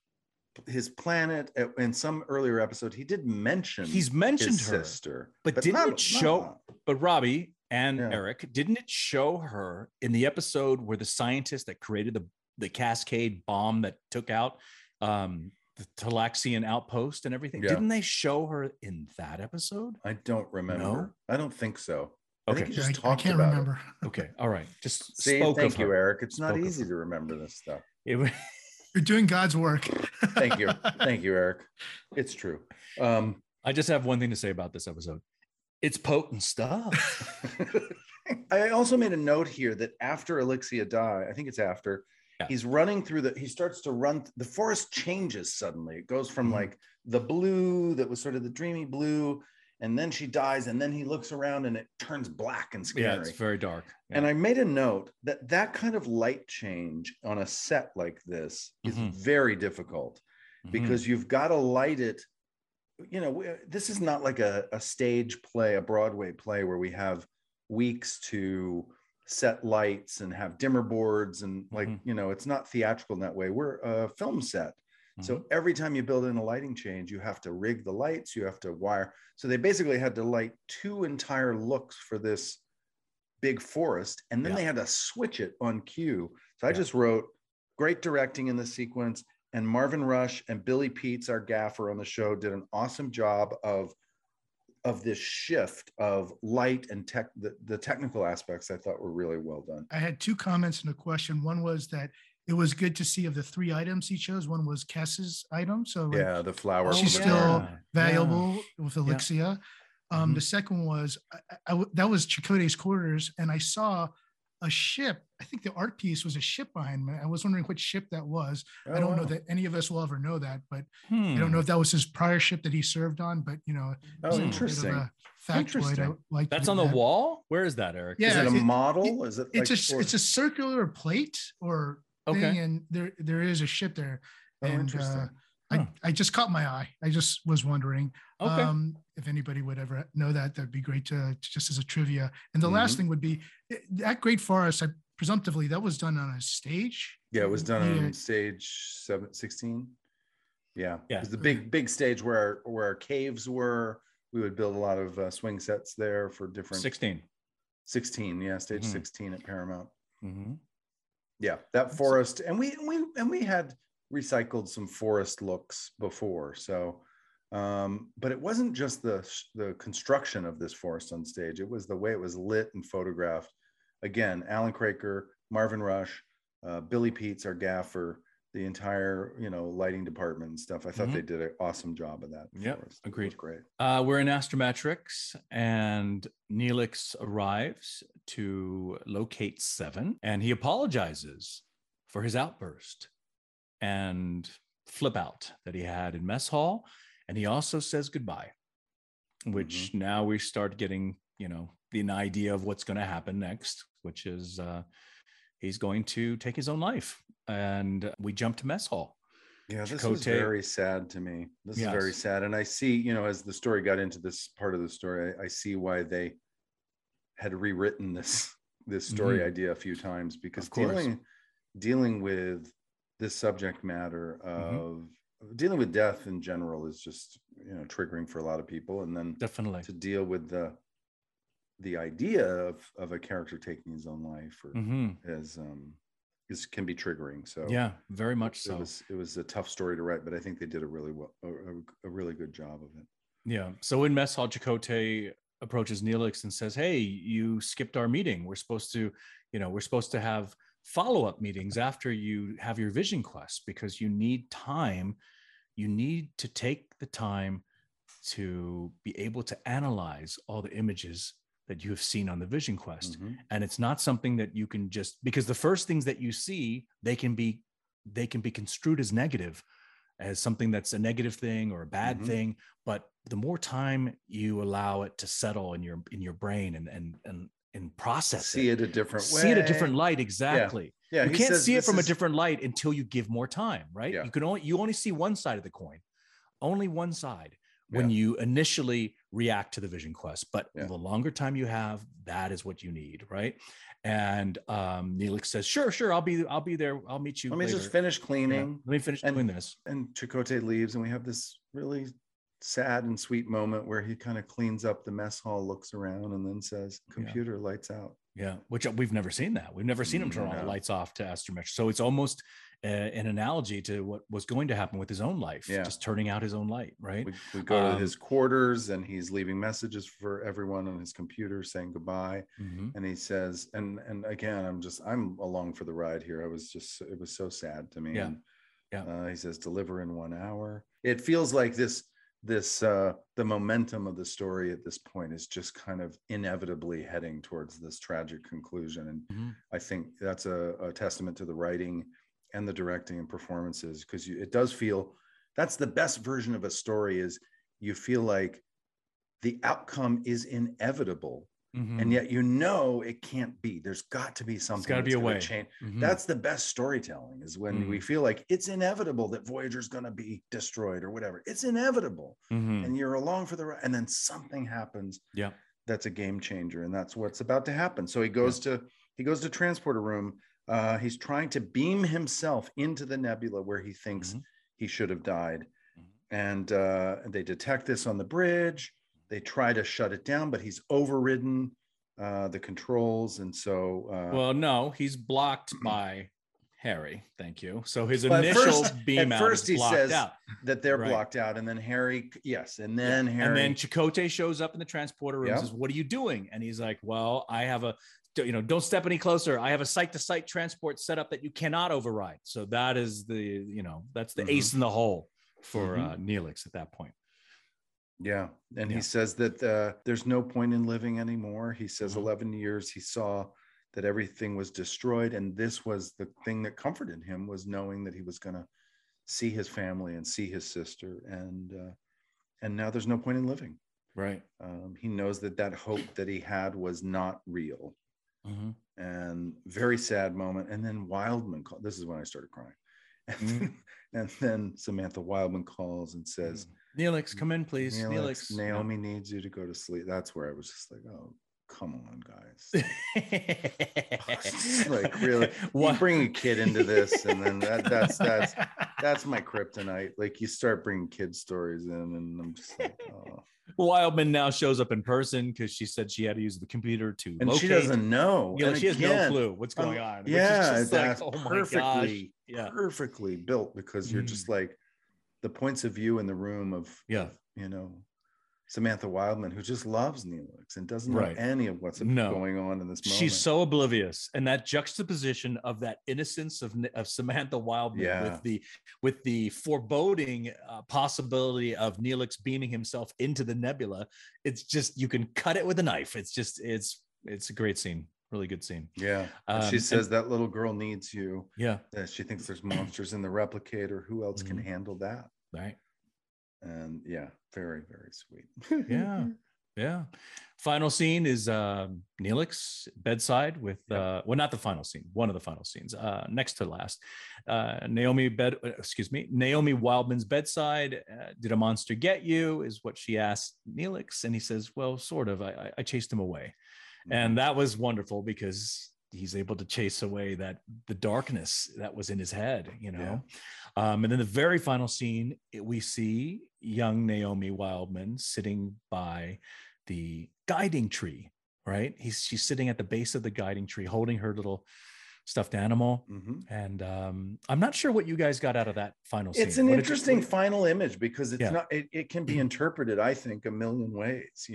his planet in some earlier episode, he did mention he's mentioned his her sister, but didn't it show? But Robbie and Eric, didn't it show her in the episode where the scientist that created the Cascade bomb that took out the Talaxian outpost and everything? Yeah. Didn't they show her in that episode? I don't remember. No? I don't think so. Okay, I think just talked I can't about remember. It. Okay, all right. Just see. Thank you, Eric. It's not easy to remember this stuff. You're doing God's work. Thank you, Eric. It's true. I just have one thing to say about this episode. It's potent stuff. I also made a note here that after Alexia died, I think it's after, he's running through he starts to run, the forest changes suddenly. It goes from like the blue that was sort of the dreamy blue, and then she dies, and then he looks around and it turns black and scary. Yeah, it's very dark. Yeah. And I made a note that kind of light change on a set like this is very difficult because you've got to light it. You know, this is not like a stage play, a Broadway play where we have weeks to set lights and have dimmer boards and it's not theatrical in that way. We're a film set. So every time you build in a lighting change, you have to rig the lights, you have to wire. So they basically had to light 2 entire looks for this big forest, and then they had to switch it on cue. So I just wrote great directing in the sequence, and Marvin Rush and Billy Peets, our gaffer on the show, did an awesome job of this shift of light and the technical aspects. I thought were really well done. I had 2 comments and a question. One was that it was good to see of the 3 items he chose. One was Kess's item. So the flower. She's still valuable with Alexia. The second was, that was Chakotay's quarters. And I saw a ship. I think the art piece was a ship behind me. I was wondering which ship that was. I don't know that any of us will ever know that, but I don't know if that was his prior ship that he served on, but interesting. Factoid. Like that's on the wall. Where is that, Eric? Yeah, is it a model? Is it? It's a circular plate or thing, and there is a ship there. Interesting. I just caught my eye. I just was wondering if anybody would ever know that'd be great to just as a trivia. And the last thing would be that Great Forest. Presumptively that was done on a stage. Yeah, it was done on stage 16. Yeah. It was the big stage where our caves were. We would build a lot of swing sets there for different 16. Yeah, stage 16 at Paramount. Yeah, that forest, and we had recycled some forest looks before, so but it wasn't just the construction of this forest on stage. It was the way it was lit and photographed. Again, Alan Craker, Marvin Rush, Billy Peets, our gaffer, the entire lighting department and stuff. I thought they did an awesome job of that. Yeah, agreed. Great. We're in Astrometrics, and Neelix arrives to locate Seven, and he apologizes for his outburst and flip out that he had in mess hall, and he also says goodbye, which now we start getting an idea of what's going to happen next, which is he's going to take his own life. And we jump to mess hall. Yeah, this was very sad to me. This is very sad. And I see, as the story got into this part of the story, I see why they had rewritten this story idea a few times, because dealing with this subject matter of dealing with death in general is just, triggering for a lot of people. And then definitely to deal with the idea of a character taking his own life can be triggering. So yeah, very much so. It was a tough story to write, but I think they did a really good job of it. Yeah. So in mess hall, Chakotay approaches Neelix and says, "Hey, you skipped our meeting. We're supposed to have follow-up meetings after you have your vision quest, because you need time. You need to take the time to be able to analyze all the images that you have seen on the vision quest. And it's not something that you can just, because the first things that you see, they can be construed as negative, as something that's a negative thing or a bad thing. But the more time you allow it to settle in your brain and process see it a different way, see it a different light. Exactly. Yeah. You can't see it from a different light until you give more time, right? Yeah. You only see one side of the coin, only one side. when you initially react to the vision quest, but the longer time you have, that is what you need, right? And Neelix says, sure, I'll be there. I'll meet you. Let me later. just finish cleaning. Yeah, let me finish doing this. And Chakotay leaves, and we have this really sad and sweet moment where he kind of cleans up the mess hall, looks around, and then says, computer lights out. Yeah, which we've never seen that. We've never seen him turn all the lights off to Astromech. So it's almost an analogy to what was going to happen with his own life, just turning out his own light, right? We go to his quarters, and he's leaving messages for everyone on his computer saying goodbye. And he says, and again, I'm along for the ride here. It was so sad to me. He says, deliver in 1 hour. It feels like the momentum of the story at this point is just kind of inevitably heading towards this tragic conclusion. And I think that's a testament to the writing and the directing and performances, because it does feel that's the best version of a story, is you feel like the outcome is inevitable. And yet, it can't be. There's got to be something. It's got to be a way. Change. That's the best storytelling, is when we feel like it's inevitable that Voyager's going to be destroyed or whatever. It's inevitable, and you're along for the ride, and then something happens. That's a game changer, and that's what's about to happen. So he goes to transporter room. He's trying to beam himself into the nebula where he thinks he should have died, and they detect this on the bridge. They try to shut it down, but he's overridden the controls. And so... well, no, he's blocked by Harry. Thank you. So his initial beam out is blocked out. At first he says that they're blocked out. And then Harry... Yes. And then Harry... And then Chakotay shows up in the transporter room and says, what are you doing? And he's like, well, I have don't step any closer. I have a site-to-site transport setup that you cannot override. So that is that's the ace in the hole for Neelix at that point. Yeah. And he says that there's no point in living anymore. He says 11 years he saw that everything was destroyed. And this was the thing that comforted him, was knowing that he was going to see his family and see his sister. And now there's no point in living. Right. He knows that hope that he had was not real. And very sad moment. And then Wildman called. This is when I started crying. And then Samantha Wildman calls and says, Neelix, come in, please. Neelix. Naomi needs you to go to sleep. That's where I was just like, oh, come on, guys. Like, really? You bring a kid into this, and then that's my kryptonite. Like, you start bringing kid stories in, and I'm just like, oh. Wildman now shows up in person because she said she had to use the computer to locate. She doesn't know. She has no clue what's going on. Yeah, that's perfectly built, because you're just like, the points of view in the room of Samantha Wildman, who just loves Neelix and doesn't know any of what's going on in this moment. She's so oblivious, and that juxtaposition of that innocence of Samantha Wildman with the foreboding possibility of Neelix beaming himself into the nebula. It's just, you can cut it with a knife. It's a great scene. Really good scene. Yeah. She says that little girl needs you. Yeah. She thinks there's monsters in the replicator. Who else can handle that? Right. And very, very sweet. Yeah. Final scene is Neelix bedside with not the final scene, one of the final scenes, next to last. Naomi Wildman's bedside. Did a monster get you? Is what she asked Neelix, and he says, well, sort of. I chased him away. And that was wonderful, because he's able to chase away the darkness that was in his head, and then the very final scene, we see young Naomi Wildman sitting by the guiding tree, right? She's sitting at the base of the guiding tree, holding her little stuffed animal. And I'm not sure what you guys got out of that final scene. It's an interesting final image, because it's not, it can be interpreted, I think, a million ways,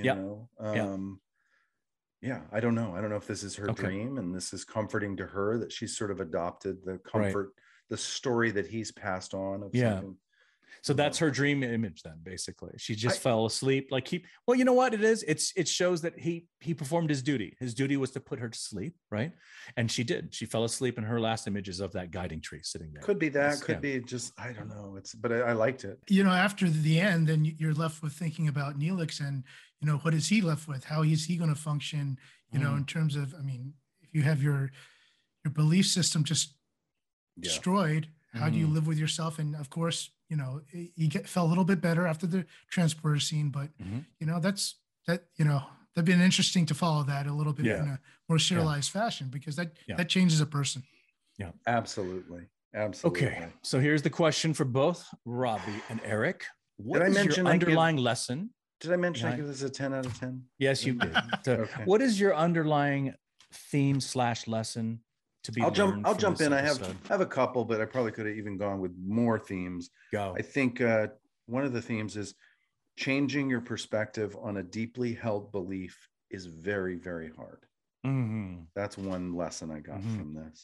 Yeah, I don't know. I don't know if this is her dream, and this is comforting to her, that she's sort of adopted the comfort, the story that he's passed on. Of something. So that's her dream image then, basically. She just fell asleep. Like you know what it is? It shows that he performed his duty. His duty was to put her to sleep, right? And she did. She fell asleep, and her last image is of that guiding tree sitting there. Could be that. Could be just, I don't know. But I liked it. After the end, then you're left with thinking about Neelix, and what is he left with? How is he going to function? In terms of, if you have your belief system just destroyed, How do you live with yourself? And of course, you know, felt a little bit better after the transporter scene, but you know, that'd been interesting to follow that a little bit in a more serialized fashion, because that changes a person. Yeah, absolutely. Okay, so here's the question for both Robbie and Eric. What is your underlying lesson? Did I mention I give this a 10 out of 10? Yes, you did. So what is your underlying theme / lesson to be learned? I'll jump in. I have a couple, but I probably could have even gone with more themes. Go. I think one of the themes is changing your perspective on a deeply held belief is very, very hard. That's one lesson I got from this.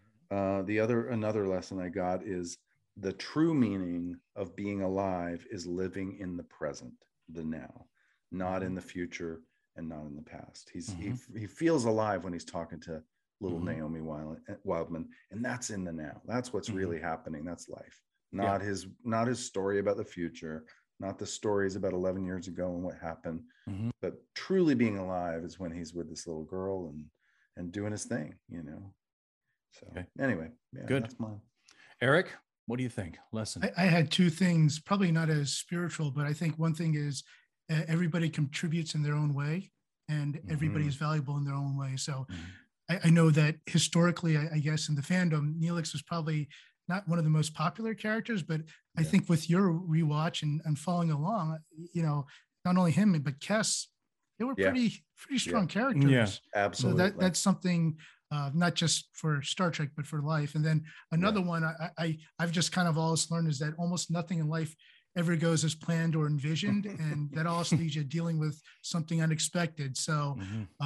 Another lesson I got is the true meaning of being alive is living in the present, the now, not in the future and not in the past. He feels alive when he's talking to little Naomi Wildman, and that's in the now. That's what's really happening. That's life, not his story about the future, not the stories about 11 years ago and what happened, but truly being alive is when he's with this little girl and doing his thing, you know. So anyway, good. That's mine. Eric, what do you think? Lesson. I had two things, probably not as spiritual, but I think one thing is everybody contributes in their own way, and everybody is valuable in their own way. So I know that historically, I guess in the fandom, Neelix was probably not one of the most popular characters, but I think with your rewatch and following along, you know, not only him, but Kes, they were pretty strong characters. Yeah, absolutely. So that's something, not just for Star Trek, but for life. And then another one I've just kind of always learned is that almost nothing in life ever goes as planned or envisioned. And that also leaves you dealing with something unexpected. So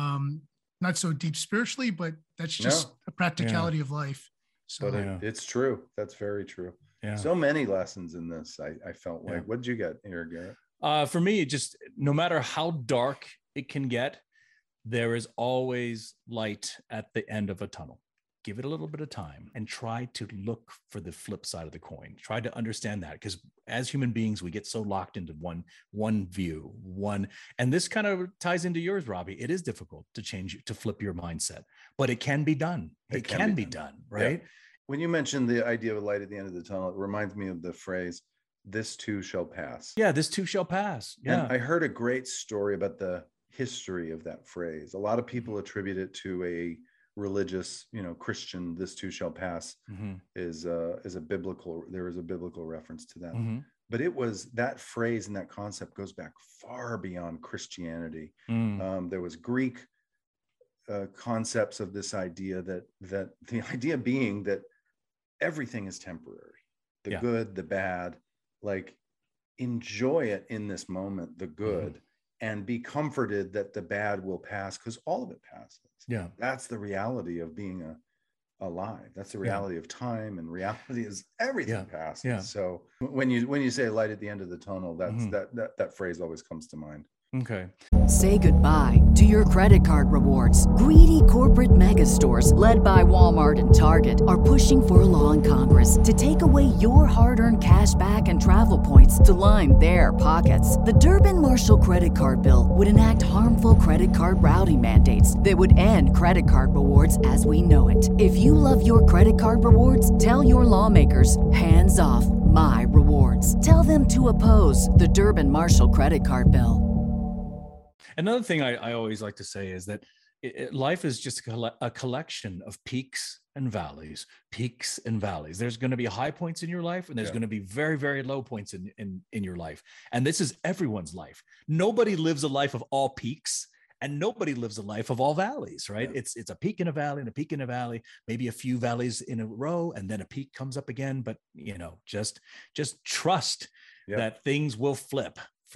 not so deep spiritually, but that's just a practicality of life. So but it's true. That's very true. Yeah. So many lessons in this. I felt like, what did you get here, Garrett? For me, just no matter how dark it can get, there is always light at the end of a tunnel. Give it a little bit of time and try to look for the flip side of the coin. Try to understand that, because as human beings, we get so locked into one view, and this kind of ties into yours, Robbie. It is difficult to flip your mindset, but it can be done. It can be done, right? Yeah. When you mentioned the idea of a light at the end of the tunnel, it reminds me of the phrase, "This too shall pass." Yeah, this too shall pass. Yeah. And I heard a great story about the history of that phrase. A lot of people attribute it to a religious, Christian, "this too shall pass" is a biblical reference to that. But it was that phrase and that concept goes back far beyond Christianity. There was Greek concepts of this idea that the idea being that everything is temporary, the good, the bad, like enjoy it in this moment, the good, and be comforted that the bad will pass, because all of it passes. Yeah. That's the reality of being alive. That's the reality of time, and reality is everything passes. Yeah. So when you say light at the end of the tunnel, that's that phrase always comes to mind. Okay. Say goodbye to your credit card rewards. Greedy corporate mega stores, led by Walmart and Target, are pushing for a law in Congress to take away your hard-earned cash back and travel points to line their pockets. The Durbin-Marshall credit card bill would enact harmful credit card routing mandates that would end credit card rewards as we know it. If you love your credit card rewards, tell your lawmakers, hands off my rewards. Tell them to oppose the Durbin-Marshall credit card bill. Another thing I always like to say is that life is just a collection of peaks and valleys. There's going to be high points in your life, and there's going to be very, very low points in your life. And this is everyone's life. Nobody lives a life of all peaks, and nobody lives a life of all valleys, right? Yeah. It's a peak in a valley and a peak in a valley, maybe a few valleys in a row, and then a peak comes up again. But just trust that things will flip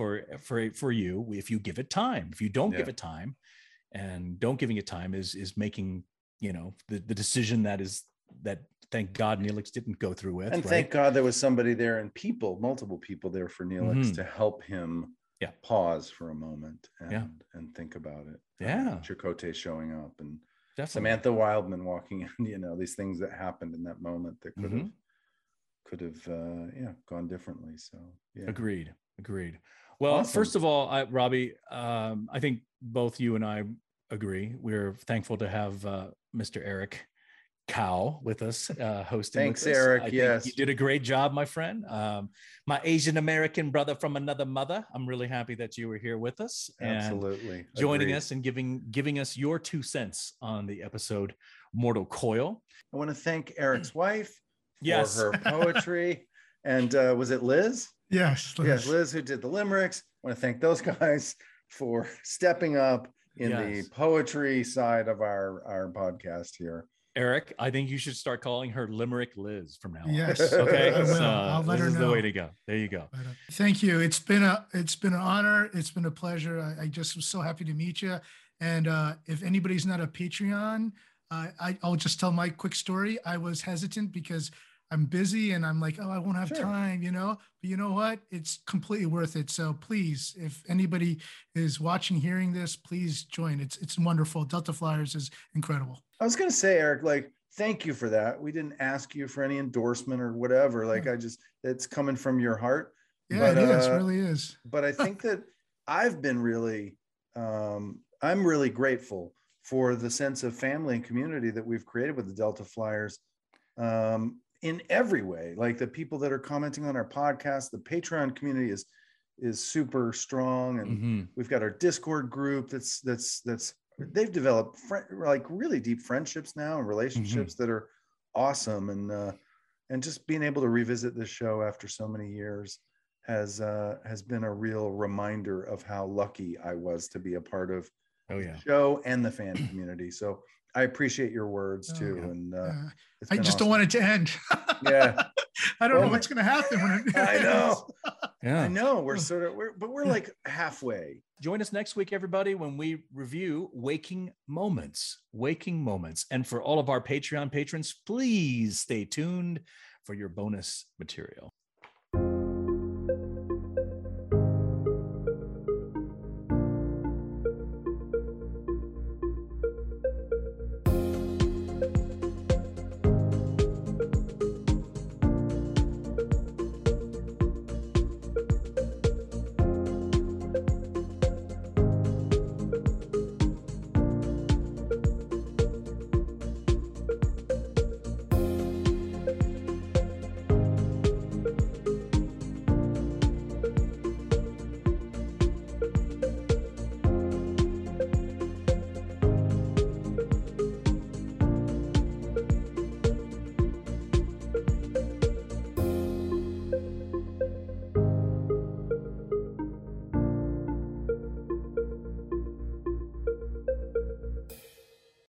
for you if you give it time. If you don't give it time, and giving it time is making the decision that thank God Neelix didn't go through with. And thank God there was somebody there, and multiple people there for Neelix to help him pause for a moment and think about it. Chakotay showing up, and Samantha Wildman walking in, these things that happened in that moment that could have gone differently. So Agreed. Well, awesome. First of all, Robbie, I think both you and I agree. We're thankful to have Mr. Eric Cow with us hosting. Thanks, with us. Eric. I yes, think you did a great job, my friend. My Asian American brother from another mother. I'm really happy that you were here with us. Absolutely. And joining us and giving us your 2 cents on the episode Mortal Coil. I want to thank Eric's wife for yes. her poetry. And was it Liz? Yes. Liz. Yes, Liz, who did the limericks. I want to thank those guys for stepping up in the poetry side of our podcast here. Eric, I think you should start calling her Limerick Liz from now on. Yes. Okay. I'll let her know. This is the way to go. There you go. Thank you. It's been an honor. It's been a pleasure. I just was so happy to meet you. And if anybody's not a Patreon, I'll just tell my quick story. I was hesitant because I'm busy and I'm like, oh, I won't have time, but you know what? It's completely worth it. So please, if anybody is watching, hearing this, please join. It's wonderful. Delta Flyers is incredible. I was going to say, Eric, thank you for that. We didn't ask you for any endorsement or whatever. It's coming from your heart. Yeah, it is. It really is. But I think that I've been really, I'm really grateful for the sense of family and community that we've created with the Delta Flyers. In every way, like the people that are commenting on our podcast, the Patreon community is super strong, and we've got our Discord group that's they've developed really deep friendships now and relationships that are awesome, and just being able to revisit this show after so many years has been a real reminder of how lucky I was to be a part of the show and the fan community. So I appreciate your words too. And I just don't want it to end. Yeah. I don't know what's going to happen when it I know. I know. We're like halfway. Join us next week, everybody, when we review Waking Moments. And for all of our Patreon patrons, please stay tuned for your bonus material.